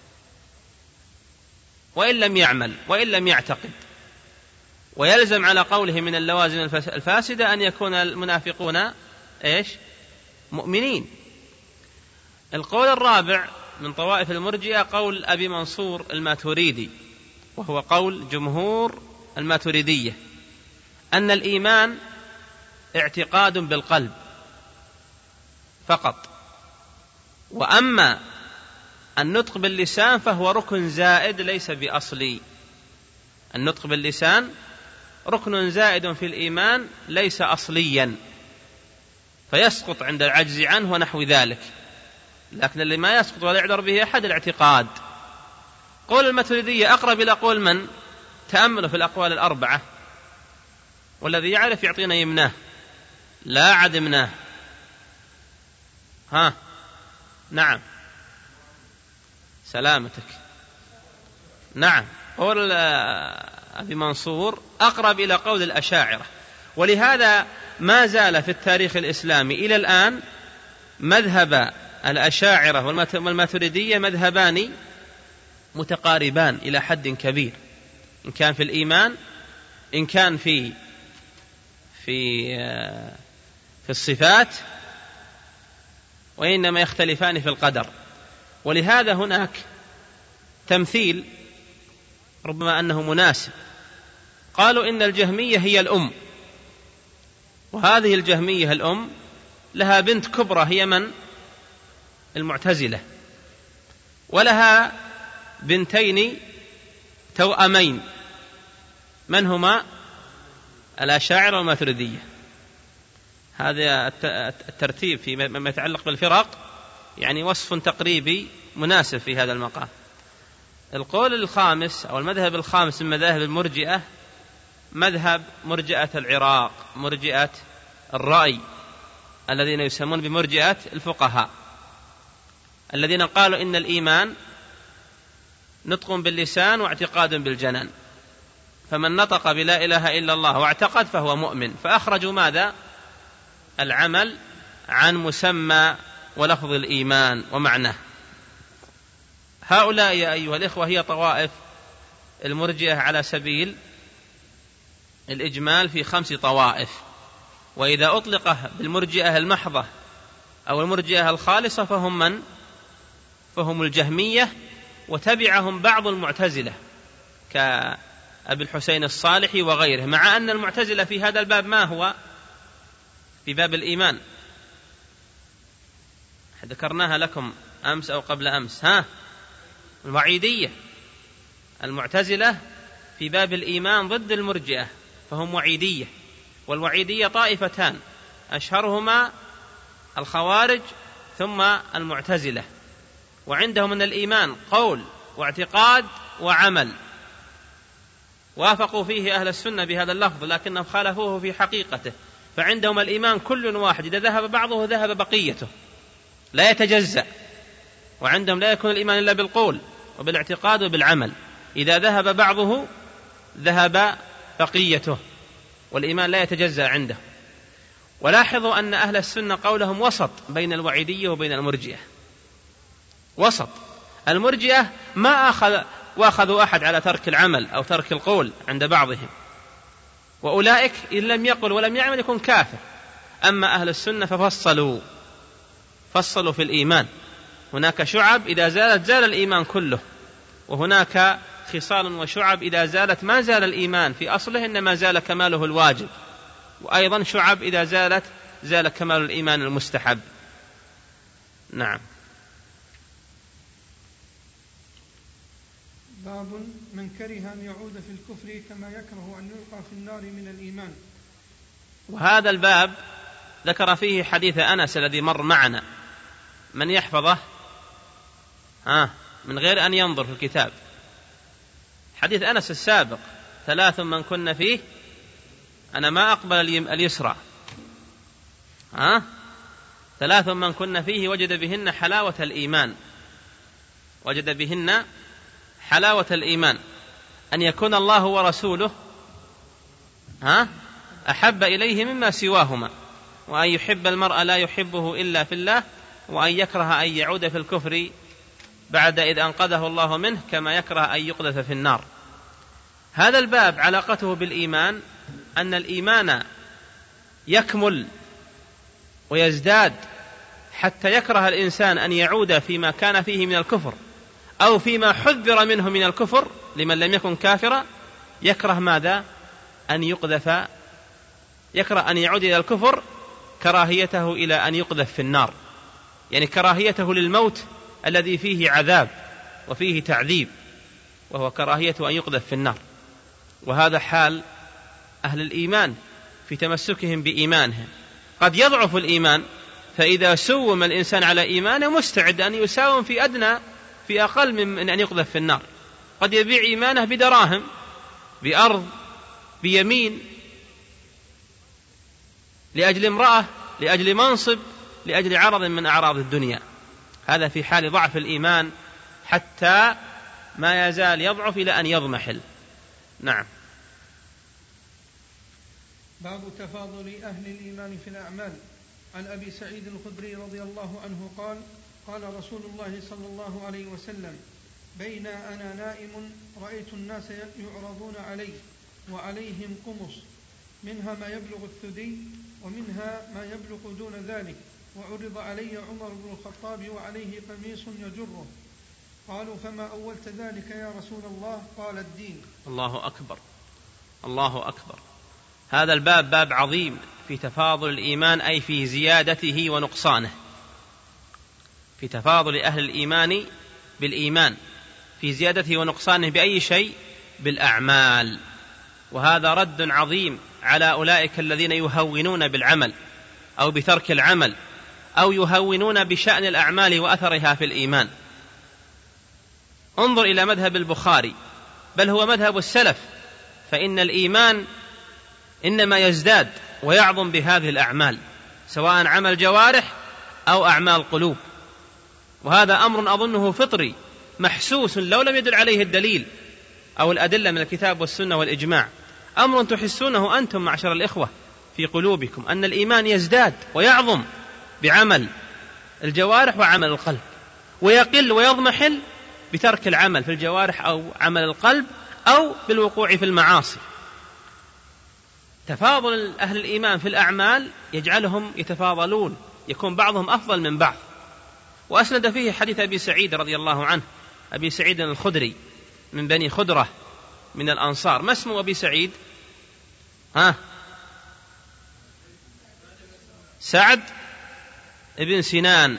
وإن لم يعمل وإن لم يعتقد. ويلزم على قوله من اللوازم الفاسدة أن يكون المنافقون إيش؟ مؤمنين. القول الرابع من طوائف المرجئة قول أبي منصور الماتريدي، وهو قول جمهور الماتريدية، أن الإيمان اعتقاد بالقلب فقط، وأما النطق باللسان فهو ركن زائد ليس بأصلي. النطق باللسان ركن زائد في الإيمان ليس أصليا، فيسقط عند العجز عنه ونحو ذلك. لكن اللي ما يسقط ولا يعذر به أحد الاعتقاد. قول الماتريدية أقرب إلى قول من؟ تأملوا في الأقوال الأربعة، والذي يعرف يعطينا يمناه لا عدمناه. ها نعم سلامتك. نعم، قول أبي منصور أقرب إلى قول الأشاعرة. ولهذا ما زال في التاريخ الإسلامي إلى الآن مذهب الأشاعرة والماتريدية مذهبان متقاربان إلى حد كبير، إن كان في الإيمان، إن كان في في في الصفات، وإنما يختلفان في القدر. ولهذا هناك تمثيل ربما أنه مناسب. قالوا إن الجهمية هي الأم، وهذه الجهمية الأم لها بنت كبرى هي من؟ المعتزلة، ولها بنتين توأمين، من هما؟ الأشاعرة والماتريدية. هذا الترتيب فيما يتعلق بالفرق يعني وصف تقريبي مناسب في هذا المقام. القول الخامس أو المذهب الخامس من مذاهب المرجئة مذهب مرجئة العراق، مرجئة الرأي، الذين يسمون بمرجئة الفقهاء، الذين قالوا إن الإيمان نطق باللسان واعتقاد بالجنان، فمن نطق بلا إله إلا الله واعتقد فهو مؤمن. فأخرجوا ماذا؟ العمل عن مسمى ولفظ الإيمان ومعناه. هؤلاء يا أيها الإخوة هي طوائف المرجئة على سبيل الإجمال في خمس طوائف. وإذا أطلق بالمرجئة المحضة أو المرجئة الخالصة فهم من؟ فهم الجهمية، وتبعهم بعض المعتزلة كأبي الحسين الصالحي وغيره، مع أن المعتزلة في هذا الباب ما هو؟ في باب الإيمان ذكرناها لكم أمس أو قبل أمس، ها الوعيدية. المعتزلة في باب الإيمان ضد المرجئة، فهم وعيدية. والوعيدية طائفتان، أشهرهما الخوارج ثم المعتزلة، وعندهم من الإيمان قول واعتقاد وعمل، وافقوا فيه أهل السنة بهذا اللفظ لكنهم خالفوه في حقيقته. فعندهم الإيمان كل واحد، إذا ذهب بعضه ذهب بقيته، لا يتجزأ. وعندهم لا يكون الإيمان إلا بالقول، وبالاعتقاد وبالعمل. إذا ذهب بعضه ذهب بقيته، والإيمان لا يتجزأ عنده. ولاحظوا أن أهل السنة قولهم وسط بين الوعيدية وبين المرجئة، وسط. المرجئة ما أخذ وأخذوا أحد على ترك العمل أو ترك القول عند بعضهم، وأولئك إن لم يقل ولم يعمل يكون كافر. أما أهل السنة ففصلوا فصلوا في الإيمان، هناك شعب إذا زالت زال الإيمان كله، وهناك خصال وشعب إذا زالت ما زال الإيمان في أصله إنما زال كماله الواجب، وأيضا شعب إذا زالت زال كمال الإيمان المستحب. نعم. باب من كره أن يعود في الكفر كما يكره أن يلقى في النار من الإيمان. وهذا الباب ذكر فيه حديث أنس الذي مر معنا، من يحفظه ها من غير أن ينظر في الكتاب؟ حديث أنس السابق: ثلاث من كن فيه أنا ما أقبل اليسرى. ها ثلاث من كن فيه وجد بهن حلاوة الإيمان، وجد بهن حلاوة الإيمان: أن يكون الله ورسوله ها أحب إليه مما سواهما، وأن يحب المرء لا يحبه إلا في الله، وأن يكره أن يعود في الكفر بعد إذ أنقذه الله منه كما يكره أن يقذف في النار. هذا الباب علاقته بالإيمان أن الإيمان يكمل ويزداد حتى يكره الإنسان أن يعود فيما كان فيه من الكفر أو فيما حذر منه من الكفر لمن لم يكن كافرا. يكره ماذا؟ أن يقذف، يكره أن يعود إلى الكفر كراهيته إلى أن يقذف في النار، يعني كراهيته للموت الذي فيه عذاب وفيه تعذيب، وهو كراهية أن يقذف في النار. وهذا حال أهل الإيمان في تمسكهم بإيمانهم. قد يضعف الإيمان، فإذا سوم الإنسان على إيمانه مستعد أن يساوم في أدنى في أقل من أن يقذف في النار. قد يبيع إيمانه بدراهم، بأرض، بيمين، لأجل امرأة، لأجل منصب، لأجل عرض من أعراض الدنيا. هذا في حال ضعف الإيمان حتى ما يزال يضعف إلى أن يضمحل. نعم. باب تفاضل أهل الإيمان في الأعمال. عن أبي سعيد الخدري رضي الله عنه قال: قال رسول الله صلى الله عليه وسلم: بين أنا نائم رأيت الناس يعرضون علي وعليهم قمص، منها ما يبلغ الثدي ومنها ما يبلغ دون ذلك، وعرض علي عمر بن الخطاب وعليه قميص يجره. قالوا: فما أولت ذلك يا رسول الله؟ قال: الدين. الله أكبر، الله أكبر. هذا الباب باب عظيم في تفاضل الإيمان، أي في زيادته ونقصانه، في تفاضل أهل الإيمان بالإيمان، في زيادته ونقصانه بأي شيء؟ بالأعمال. وهذا رد عظيم على أولئك الذين يهونون بالعمل أو بترك العمل، أو يهونون بشأن الأعمال وأثرها في الإيمان. انظر إلى مذهب البخاري، بل هو مذهب السلف، فإن الإيمان إنما يزداد ويعظم بهذه الأعمال، سواء عمل جوارح أو أعمال قلوب. وهذا أمر أظنه فطري محسوس لو لم يدل عليه الدليل أو الأدلة من الكتاب والسنة والإجماع. أمر تحسونه أنتم معشر الإخوة في قلوبكم، أن الإيمان يزداد ويعظم بعمل الجوارح وعمل القلب، ويقل ويضمحل بترك العمل في الجوارح أو عمل القلب أو بالوقوع في المعاصي. تفاضل أهل الإيمان في الأعمال يجعلهم يتفاضلون، يكون بعضهم أفضل من بعض. وأسند فيه حديث أبي سعيد رضي الله عنه، أبي سعيد الخدري من بني خدرة من الأنصار. ما اسمه أبي سعيد؟ ها سعد بن سنان،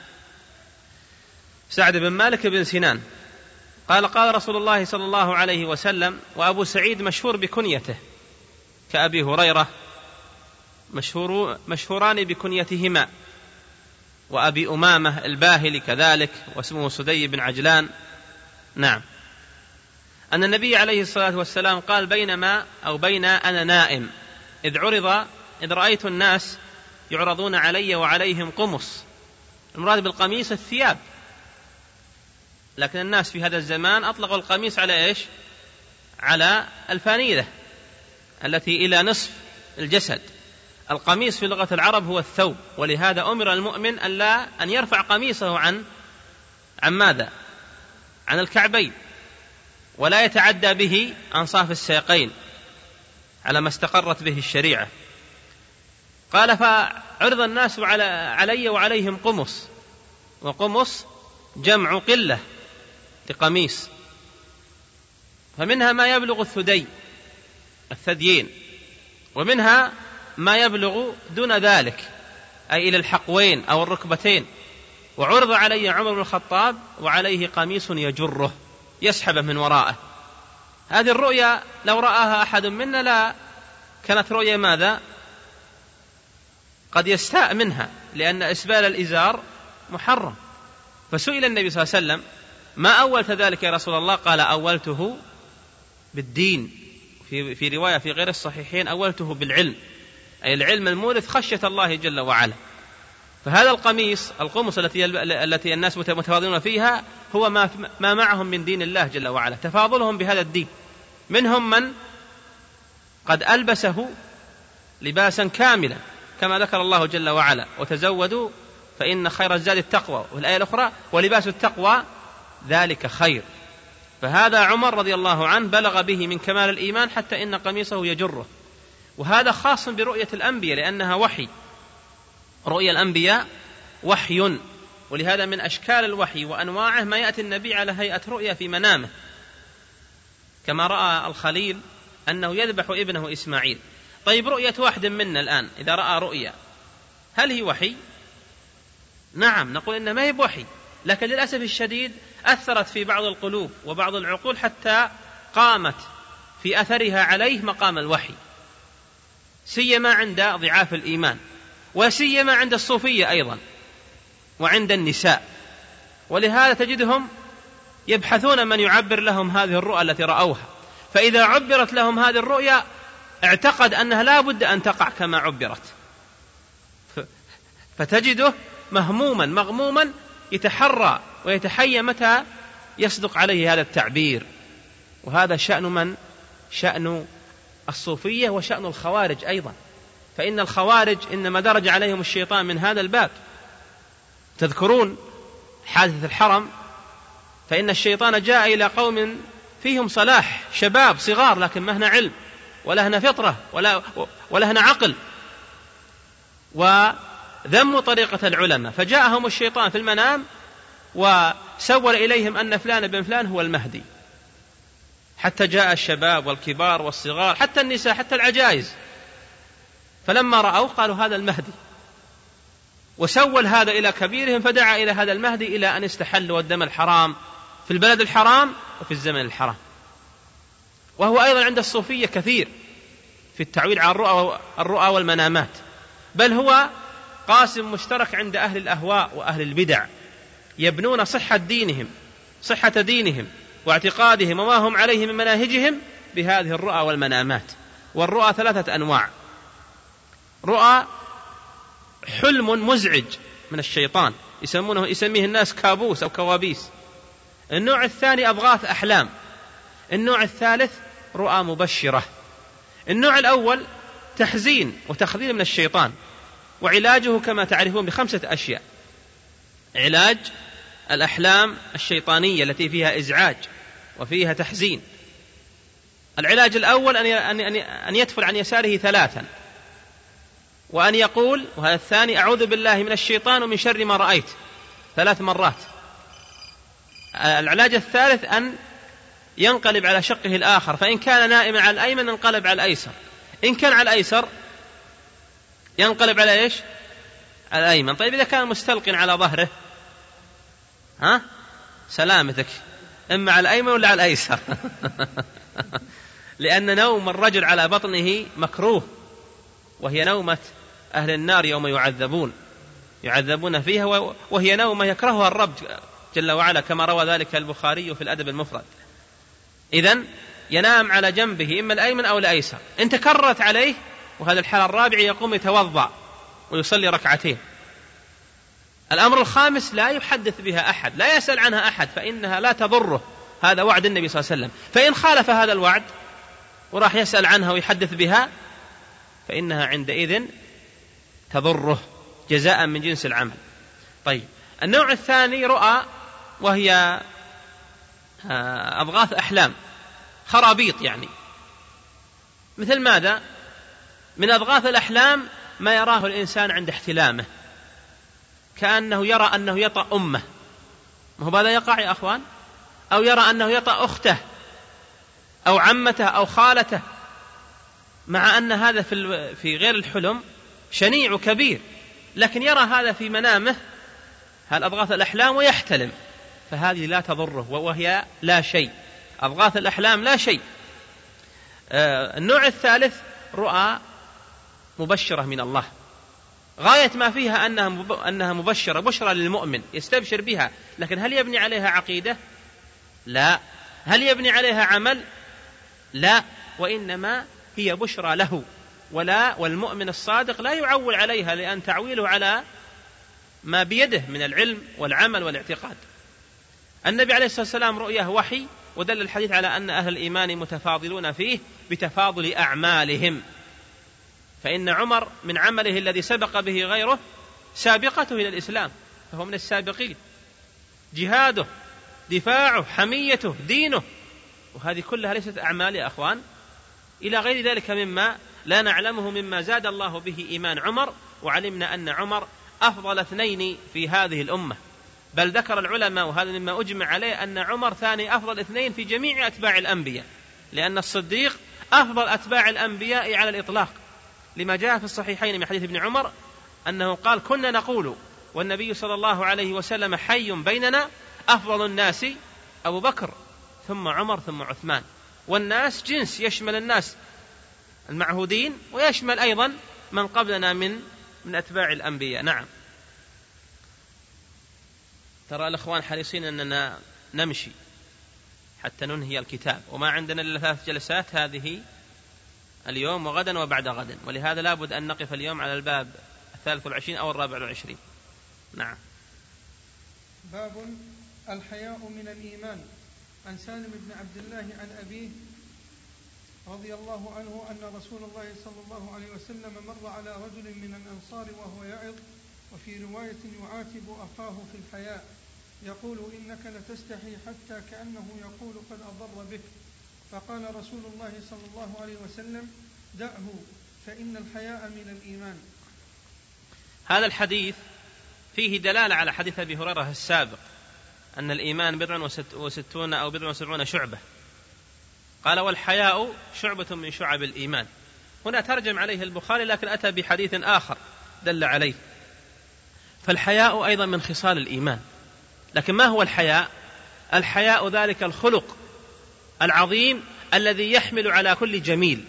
سعد بن مالك بن سنان. قال: قال رسول الله صلى الله عليه وسلم. وأبو سعيد مشهور بكنيته كأبي هريرة، مشهور مشهوران بكنيتهما، وأبي أمامة الباهلي كذلك، واسمه سدي بن عجلان. نعم. أن النبي عليه الصلاة والسلام قال: بينما أو بين أنا نائم إذ عرض إذ رأيت الناس يعرضون علي وعليهم قمص. المراد بالقميص الثياب، لكن الناس في هذا الزمان أطلقوا القميص على إيش؟ على الفانيلة التي إلى نصف الجسد. القميص في لغة العرب هو الثوب، ولهذا أمر المؤمن أن لا أن يرفع قميصه عن عن ماذا؟ عن الكعبين، ولا يتعدى به أنصاف الساقين على ما استقرت به الشريعة. قال: فعرض الناس على علي وعليهم قمص، وقمص جمع قلة لقميص، فمنها ما يبلغ الثدي الثديين، ومنها ما يبلغ دون ذلك أي إلى الحقوين أو الركبتين. وعرض علي عمر بن الخطاب وعليه قميص يجره يسحبه من وراءه. هذه الرؤيا لو رآها أحد منا لا كانت رؤيا ماذا؟ قد يستاء منها، لأن إسبال الإزار محرم. فسئل النبي صلى الله عليه وسلم: ما أولت ذلك يا رسول الله؟ قال: أولته بالدين، في, في رواية في غير الصحيحين أولته بالعلم، أي العلم المورث خشية الله جل وعلا. فهذا القميص القمص التي التي الناس متفاضلون فيها هو ما ما معهم من دين الله جل وعلا، تفاضلهم بهذا الدين. منهم من قد ألبسه لباسا كاملا كما ذكر الله جل وعلا: وتزودوا فإن خير الزاد التقوى، والآية الأخرى: ولباس التقوى ذلك خير. فهذا عمر رضي الله عنه بلغ به من كمال الإيمان حتى إن قميصه يجره. وهذا خاص برؤية الأنبياء لأنها وحي، رؤيا الأنبياء وحي، ولهذا من أشكال الوحي وأنواعه ما يأتي النبي على هيئة رؤيا في منامه، كما رأى الخليل أنه يذبح ابنه إسماعيل. طيب، رؤية واحد منا الآن إذا رأى رؤيا هل هي وحي؟ نعم، نقول إن ما هي بوحي، لكن للأسف الشديد أثرت في بعض القلوب وبعض العقول حتى قامت في أثرها عليه مقام الوحي، سيما عند ضعاف الإيمان، وسيما عند الصوفية أيضا، وعند النساء. ولهذا تجدهم يبحثون من يعبر لهم هذه الرؤى التي رأوها، فإذا عبرت لهم هذه الرؤيا اعتقد أنها لا بد أن تقع كما عبرت، فتجده مهموما مغموما يتحرى ويتحيى متى يصدق عليه هذا التعبير. وهذا شأن من؟ شأن الصوفية وشأن الخوارج أيضا، فإن الخوارج إنما درج عليهم الشيطان من هذا الباب. تذكرون حادثة الحرم، فإن الشيطان جاء إلى قوم فيهم صلاح، شباب صغار لكن ما هنا علم ولا هنا فطرة ولا, ولا هنا عقل، وذموا طريقة العلماء، فجاءهم الشيطان في المنام وسول إليهم أن فلان بن فلان هو المهدي، حتى جاء الشباب والكبار والصغار حتى النساء حتى العجائز، فلما رأوا قالوا هذا المهدي، وسول هذا إلى كبيرهم فدعا إلى هذا المهدي إلى أن استحلوا الدم الحرام في البلد الحرام وفي الزمن الحرام. وهو أيضا عند الصوفية كثير في التعويل على الرؤى, الرؤى والمنامات، بل هو قاسم مشترك عند أهل الأهواء وأهل البدع، يبنون صحة دينهم صحة دينهم واعتقادهم وما هم عليه من مناهجهم بهذه الرؤى والمنامات. والرؤى ثلاثة أنواع: رؤى حلم مزعج من الشيطان يسمونه يسميه الناس كابوس أو كوابيس. النوع الثاني أضغاث أحلام. النوع الثالث رؤى مبشرة. النوع الأول تحزين وتخذيل من الشيطان، وعلاجه كما تعرفون بخمسة أشياء: علاج الأحلام الشيطانية التي فيها إزعاج وفيها تحزين. العلاج الأول أن يتفل عن يساره ثلاثا، وأن يقول، وهذا الثاني: أعوذ بالله من الشيطان ومن شر ما رأيت ثلاث مرات. العلاج الثالث أن ينقلب على شقه الآخر، فإن كان نائما على الأيمن ينقلب على الأيسر، إن كان على الأيسر ينقلب على إيش؟ على الأيمن. طيب إذا كان مستلقٍ على ظهره، ها سلامتك، إما على الأيمن ولا على الأيسر لأن نوم الرجل على بطنه مكروه، وهي نومة أهل النار يوم يعذبون يعذبون فيها، وهي نومة يكرهها الرب جل وعلا كما روى ذلك البخاري في الأدب المفرد. إذن ينام على جنبه إما الأيمن أو الأيسر. إن تكررت عليه، وهذا الحالة الرابعة، يقوم يتوضأ ويصلي ركعتين. الأمر الخامس لا يحدث بها أحد، لا يسأل عنها أحد، فإنها لا تضره. هذا وعد النبي صلى الله عليه وسلم، فإن خالف هذا الوعد وراح يسأل عنها ويحدث بها فإنها عندئذ تضره جزاء من جنس العمل. طيب، النوع الثاني رؤى، وهي أضغاث أحلام، خرابيط يعني. مثل ماذا؟ من أضغاث الأحلام ما يراه الإنسان عند احتلامه، كأنه يرى أنه يطأ أمه، ما هو هذا يقع يا أخوان؟ أو يرى أنه يطأ أخته أو عمته أو خالته، مع أن هذا في في غير الحلم شنيع كبير، لكن يرى هذا في منامه، هل أضغاث الأحلام، ويحتلم، فهذه لا تضره، وهي لا شيء. أضغاث الأحلام لا شيء. آه النوع الثالث رؤى مبشرة من الله، غاية ما فيها أنها أنها مبشرة، بشرى للمؤمن يستبشر بها، لكن هل يبني عليها عقيدة؟ لا. هل يبني عليها عمل؟ لا، وإنما هي بشرى له، ولا والمؤمن الصادق لا يعول عليها، لأن تعويله على ما بيده من العلم والعمل والاعتقاد. النبي عليه الصلاة والسلام رؤياه وحي، ودل الحديث على أن أهل الإيمان متفاضلون فيه بتفاضل أعمالهم، فإن عمر من عمله الذي سبق به غيره سابقته إلى الإسلام، فهو من السابقين، جهاده، دفاعه، حميته، دينه، وهذه كلها ليست أعمال يا أخوان، إلى غير ذلك مما لا نعلمه مما زاد الله به إيمان عمر. وعلمنا أن عمر أفضل اثنين في هذه الأمة، بل ذكر العلماء، وهذا مما أجمع عليه، أن عمر ثاني أفضل اثنين في جميع أتباع الأنبياء، لأن الصديق أفضل أتباع الأنبياء على الإطلاق، لما جاء في الصحيحين من حديث ابن عمر أنه قال: كنا نقول والنبي صلى الله عليه وسلم حي بيننا أفضل الناس أبو بكر ثم عمر ثم عثمان. والناس جنس يشمل الناس المعهودين ويشمل أيضا من قبلنا من من أتباع الأنبياء. نعم، ترى الأخوان حريصين أننا نمشي حتى ننهي الكتاب، وما عندنا إلا ثلاث جلسات، هذه اليوم وغدا وبعد غد، ولهذا لابد أن نقف اليوم على الباب الثالث والعشرين أو الرابع والعشرين. نعم. باب الحياء من الإيمان. عن سالم بن عبد الله عن أبيه رضي الله عنه أن رسول الله صلى الله عليه وسلم مر على رجل من الأنصار وهو يعظ، وفي رواية يعاتب أخاه في الحياء يقول: إنك لتستحي، حتى كأنه يقول: قد أضر بك. فقال رسول الله صلى الله عليه وسلم: دعه، فإن الحياء من الإيمان. هذا الحديث فيه دلالة على حديث أبي هريرة السابق أن الإيمان بضع وستون أو بضع وسبعون شعبة. قال: والحياء شعبة من شعب الإيمان. هنا ترجم عليه البخاري، لكن أتى بحديث آخر دل عليه. فالحياء أيضا من خصال الإيمان. لكن ما هو الحياء؟ الحياء ذلك الخلق العظيم الذي يحمل على كل جميل،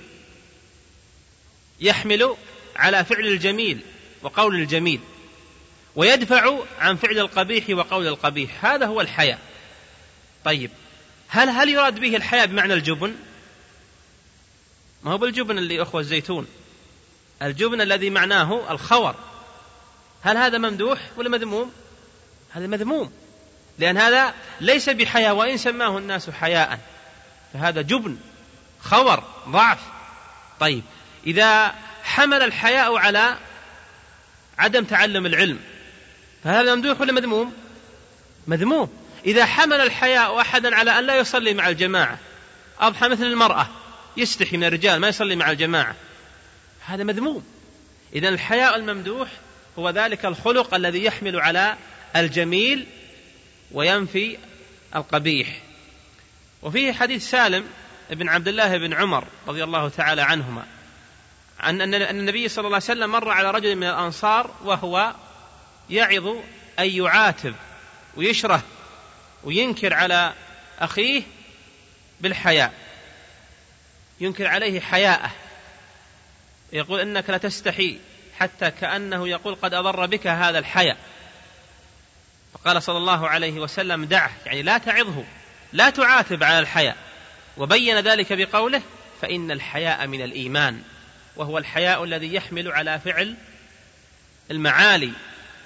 يحمل على فعل الجميل وقول الجميل، ويدفع عن فعل القبيح وقول القبيح. هذا هو الحياء. طيب، هل هل يراد به الحياء بمعنى الجبن؟ ما هو بالجبن اللي أخوة الزيتون، الجبن الذي معناه الخور. هل هذا ممدوح ولا مذموم؟ هذا مذموم، لأن هذا ليس بحياء، وإن سماه الناس حياء فهذا جبن، خور، ضعف. طيب، إذا حمل الحياء على عدم تعلم العلم فهذا ممدوح ولا مذموم؟ مذموم. إذا حمل الحياء أحدا على أن لا يصلي مع الجماعة، أضحى مثل المرأة يستحي من الرجال ما يصلي مع الجماعة، هذا مذموم. إذن الحياء الممدوح هو ذلك الخلق الذي يحمل على الجميل وينفي القبيح. وفيه حديث سالم بن عبد الله بن عمر رضي الله تعالى عنهما عن أن النبي صلى الله عليه وسلم مر على رجل من الأنصار وهو يعظ أن يعاتب ويشره وينكر على أخيه بالحياء، ينكر عليه حياءه، يقول: إنك لتستحي، حتى كأنه يقول: قد أضر بك هذا الحياء. فقال صلى الله عليه وسلم: دعه، يعني لا تعظه، لا تعاتب على الحياء. وبين ذلك بقوله: فإن الحياء من الإيمان، وهو الحياء الذي يحمل على فعل المعالي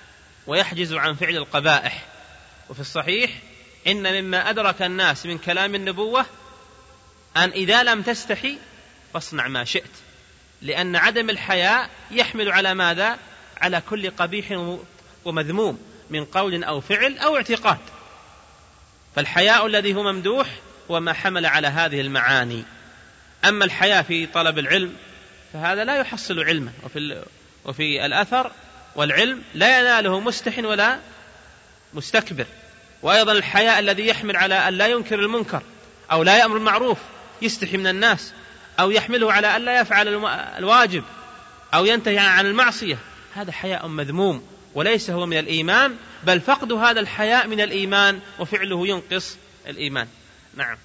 ويحجز عن فعل القبائح. وفي الصحيح إن مما أدرك الناس من كلام النبوة أن إذا لم تستحي فاصنع ما شئت، لأن عدم الحياء يحمل على ماذا؟ على كل قبيح ومذموم من قول أو فعل أو اعتقاد. فالحياء الذي هو ممدوح هو ما حمل على هذه المعاني. أما الحياء في طلب العلم فهذا لا يحصل علما، وفي, وفي الأثر والعلم لا يناله مستح ولا مستكبر. وأيضا الحياء الذي يحمل على أن لا ينكر المنكر أو لا يأمر المعروف، يستحي من الناس، أو يحمله على أن لا يفعل الواجب أو ينتهي عن المعصية، هذا حياء مذموم وليس هو من الإيمان، بل فقد هذا الحياء من الإيمان وفعله ينقص الإيمان. نعم.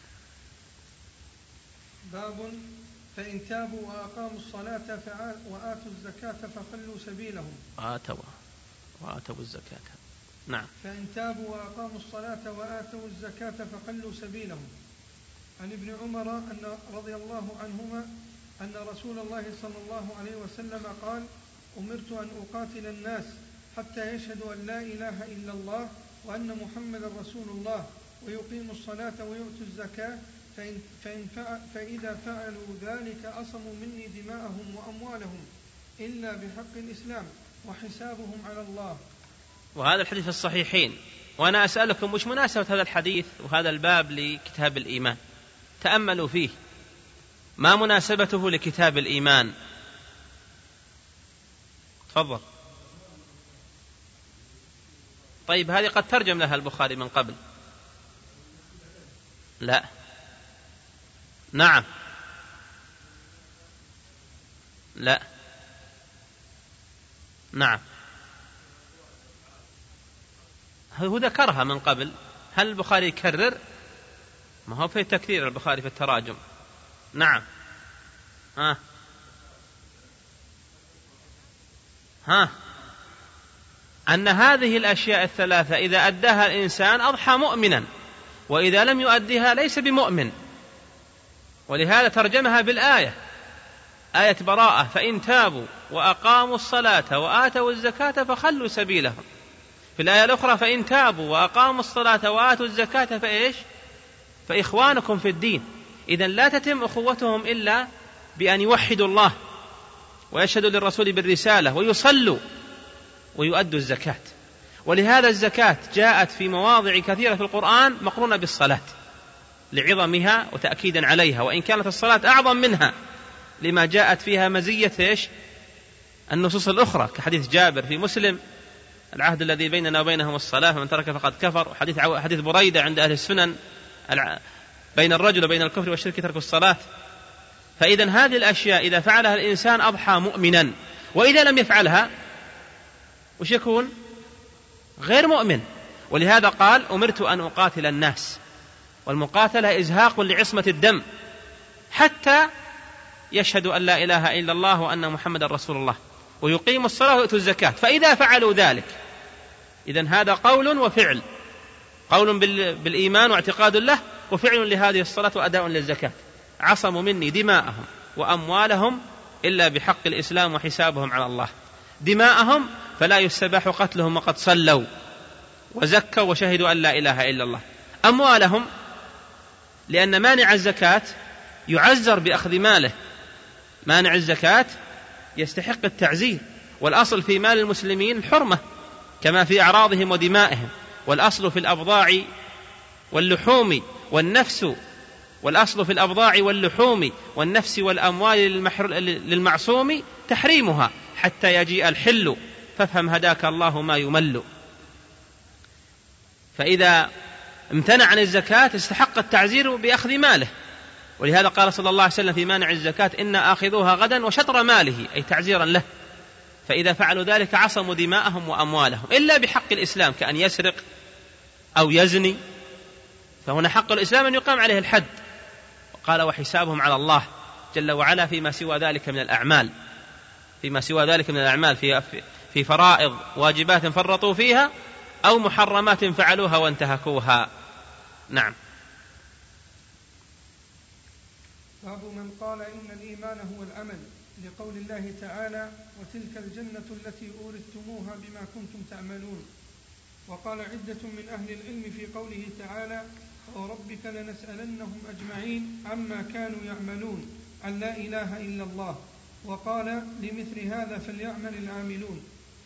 باب فإن تابوا وأقاموا الصلاة وآتوا الزكاة فخلوا سبيلهم. آتوا وآتوا الزكاة. نعم. فإن تابوا وأقاموا الصلاة وآتوا الزكاة فخلوا سبيلهم. عن ابن عمر أن رضي الله عنهما أن رسول الله صلى الله عليه وسلم قال: أمرت أن أقاتل الناس حتى يشهدوا أن لا إله إلا الله وأن محمد رسول الله ويقيموا الصلاة ويؤتوا الزكاة، فإن فإن فعل فإذا فعلوا ذلك عصموا مني دماءهم وأموالهم إلا بحق الإسلام وحسابهم على الله. وهذا الحديث في الصحيحين. وأنا أسألكم وش مناسبة هذا الحديث وهذا الباب لكتاب الإيمان؟ تأملوا فيه، ما مناسبته لكتاب الإيمان؟ تفضل. طيب هذه قد ترجم لها البخاري من قبل. لا. نعم. لا. نعم. هو ذكرها من قبل. هل البخاري يكرر؟ ما هو في تكرير البخاري في التراجم. نعم. ها ها أن هذه الأشياء الثلاثة إذا أداها الإنسان أضحى مؤمنا، وإذا لم يؤديها ليس بمؤمن. ولهذا ترجمها بالآية، آية براءة: فإن تابوا وأقاموا الصلاة وآتوا الزكاة فخلوا سبيلهم. في الآية الأخرى: فإن تابوا وأقاموا الصلاة وآتوا الزكاة فإيش؟ فإخوانكم في الدين. إذن لا تتم أخوتهم إلا بأن يوحدوا الله ويشهدوا للرسول بالرسالة ويصلوا ويؤدوا الزكاة. ولهذا الزكاة جاءت في مواضع كثيرة في القرآن مقرونة بالصلاة لعظمها وتأكيدا عليها، وإن كانت الصلاة أعظم منها لما جاءت فيها مزية إيش؟ النصوص الأخرى، كحديث جابر في مسلم: العهد الذي بيننا وبينهم الصلاة فمن ترك فقد كفر. وحديث حديث بريدة عند أهل السنن: بين الرجل وبين الكفر والشرك ترك الصلاة. فإذا هذه الأشياء إذا فعلها الإنسان أضحى مؤمنا، وإذا لم يفعلها وش يكون؟ غير مؤمن. ولهذا قال: أمرت أن أقاتل الناس. والمقاتلة إزهاق لعصمة الدم حتى يشهدوا أن لا إله إلا الله وأن محمد رسول الله ويقيموا الصلاة ويؤتوا الزكاة، فإذا فعلوا ذلك. إذن هذا قول وفعل، قول بالإيمان واعتقاد له، وفعل لهذه الصلاة وأداء للزكاة. عصموا مني دماءهم وأموالهم إلا بحق الإسلام وحسابهم على الله. دماءهم فلا يستباح قتلهم وقد صلوا وزكوا وشهدوا أن لا إله إلا الله. أموالهم لأن مانع الزكاة يعزر بأخذ ماله، مانع الزكاة يستحق التعزير، والأصل في مال المسلمين الحرمة كما في أعراضهم ودمائهم، والأصل في الأبضاع واللحوم والنفس والأصل في الأبضاع واللحوم والنفس والأموال للمعصوم تحريمها حتى يجيء الحل، فافهم هداك الله ما يمل. فإذا امتنع عن الزكاة استحق التعزير بأخذ ماله. ولهذا قال صلى الله عليه وسلم في مانع الزكاة: إن آخذوها غدا وشطر ماله، أي تعزيرا له. فإذا فعلوا ذلك عصموا دماءهم وأموالهم إلا بحق الإسلام، كأن يسرق أو يزني، فهنا حق الإسلام أن يقام عليه الحد. وقال: وحسابهم على الله جل وعلا فيما سوى ذلك من الأعمال، فيما سوى ذلك من الأعمال في, في فرائض واجبات فرطوا فيها أو محرمات فعلوها وانتهكوها. نعم. باب من قال إن الإيمان هو العمل لقول الله تعالى وتلك الجنة التي أورثتموها بما كنتم تعملون. وقال عدة من أهل العلم في قوله تعالى وربك لنسألنهم أجمعين عما كانوا يعملون أن لا إله إلا الله، وقال لمثل هذا فليعمل العاملون.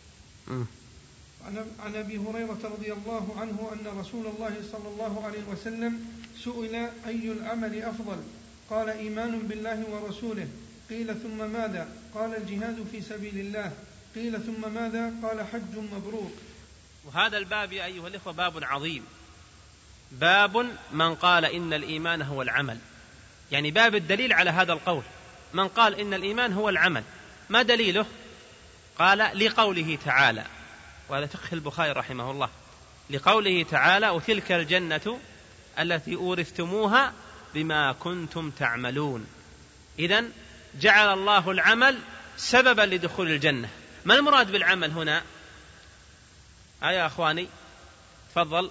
عن أبي هريرة رضي الله عنه أن رسول الله صلى الله عليه وسلم سئل أي العمل أفضل؟ قال إيمان بالله ورسوله. قيل ثم ماذا؟ قال الجهاد في سبيل الله. قيل ثم ماذا؟ قال حج مبرور. وهذا الباب يا أيها الإخوة باب عظيم، باب من قال إن الإيمان هو العمل، يعني باب الدليل على هذا القول. من قال إن الإيمان هو العمل، ما دليله؟ قال لقوله تعالى، وهذا فقه البخاري رحمه الله، لقوله تعالى وتلك الجنة التي أورثتموها بما كنتم تعملون. إذن جعل الله العمل سببا لدخول الجنة. ما المراد بالعمل هنا؟ آه يا أخواني تفضل.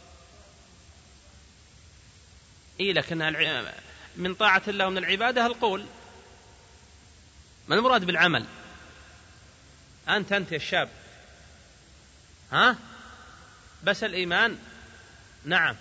إيه لكن من طاعة الله ومن العبادة القول. ما المراد بالعمل؟ أنت أنت يا الشاب، ها؟ بس الإيمان؟ نعم.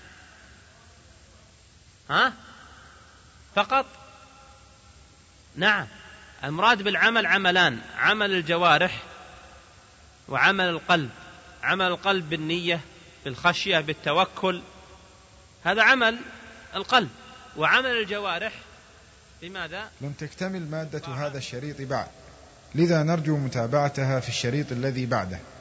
ها؟ فقط؟ نعم. المراد بالعمل عملان، عمل الجوارح وعمل القلب. عمل القلب بالنية، بالخشية، بالتوكل، هذا عمل القلب. وعمل الجوارح بماذا؟ لم تكتمل مادة هذا الشريط بعد، لذا نرجو متابعتها في الشريط الذي بعده.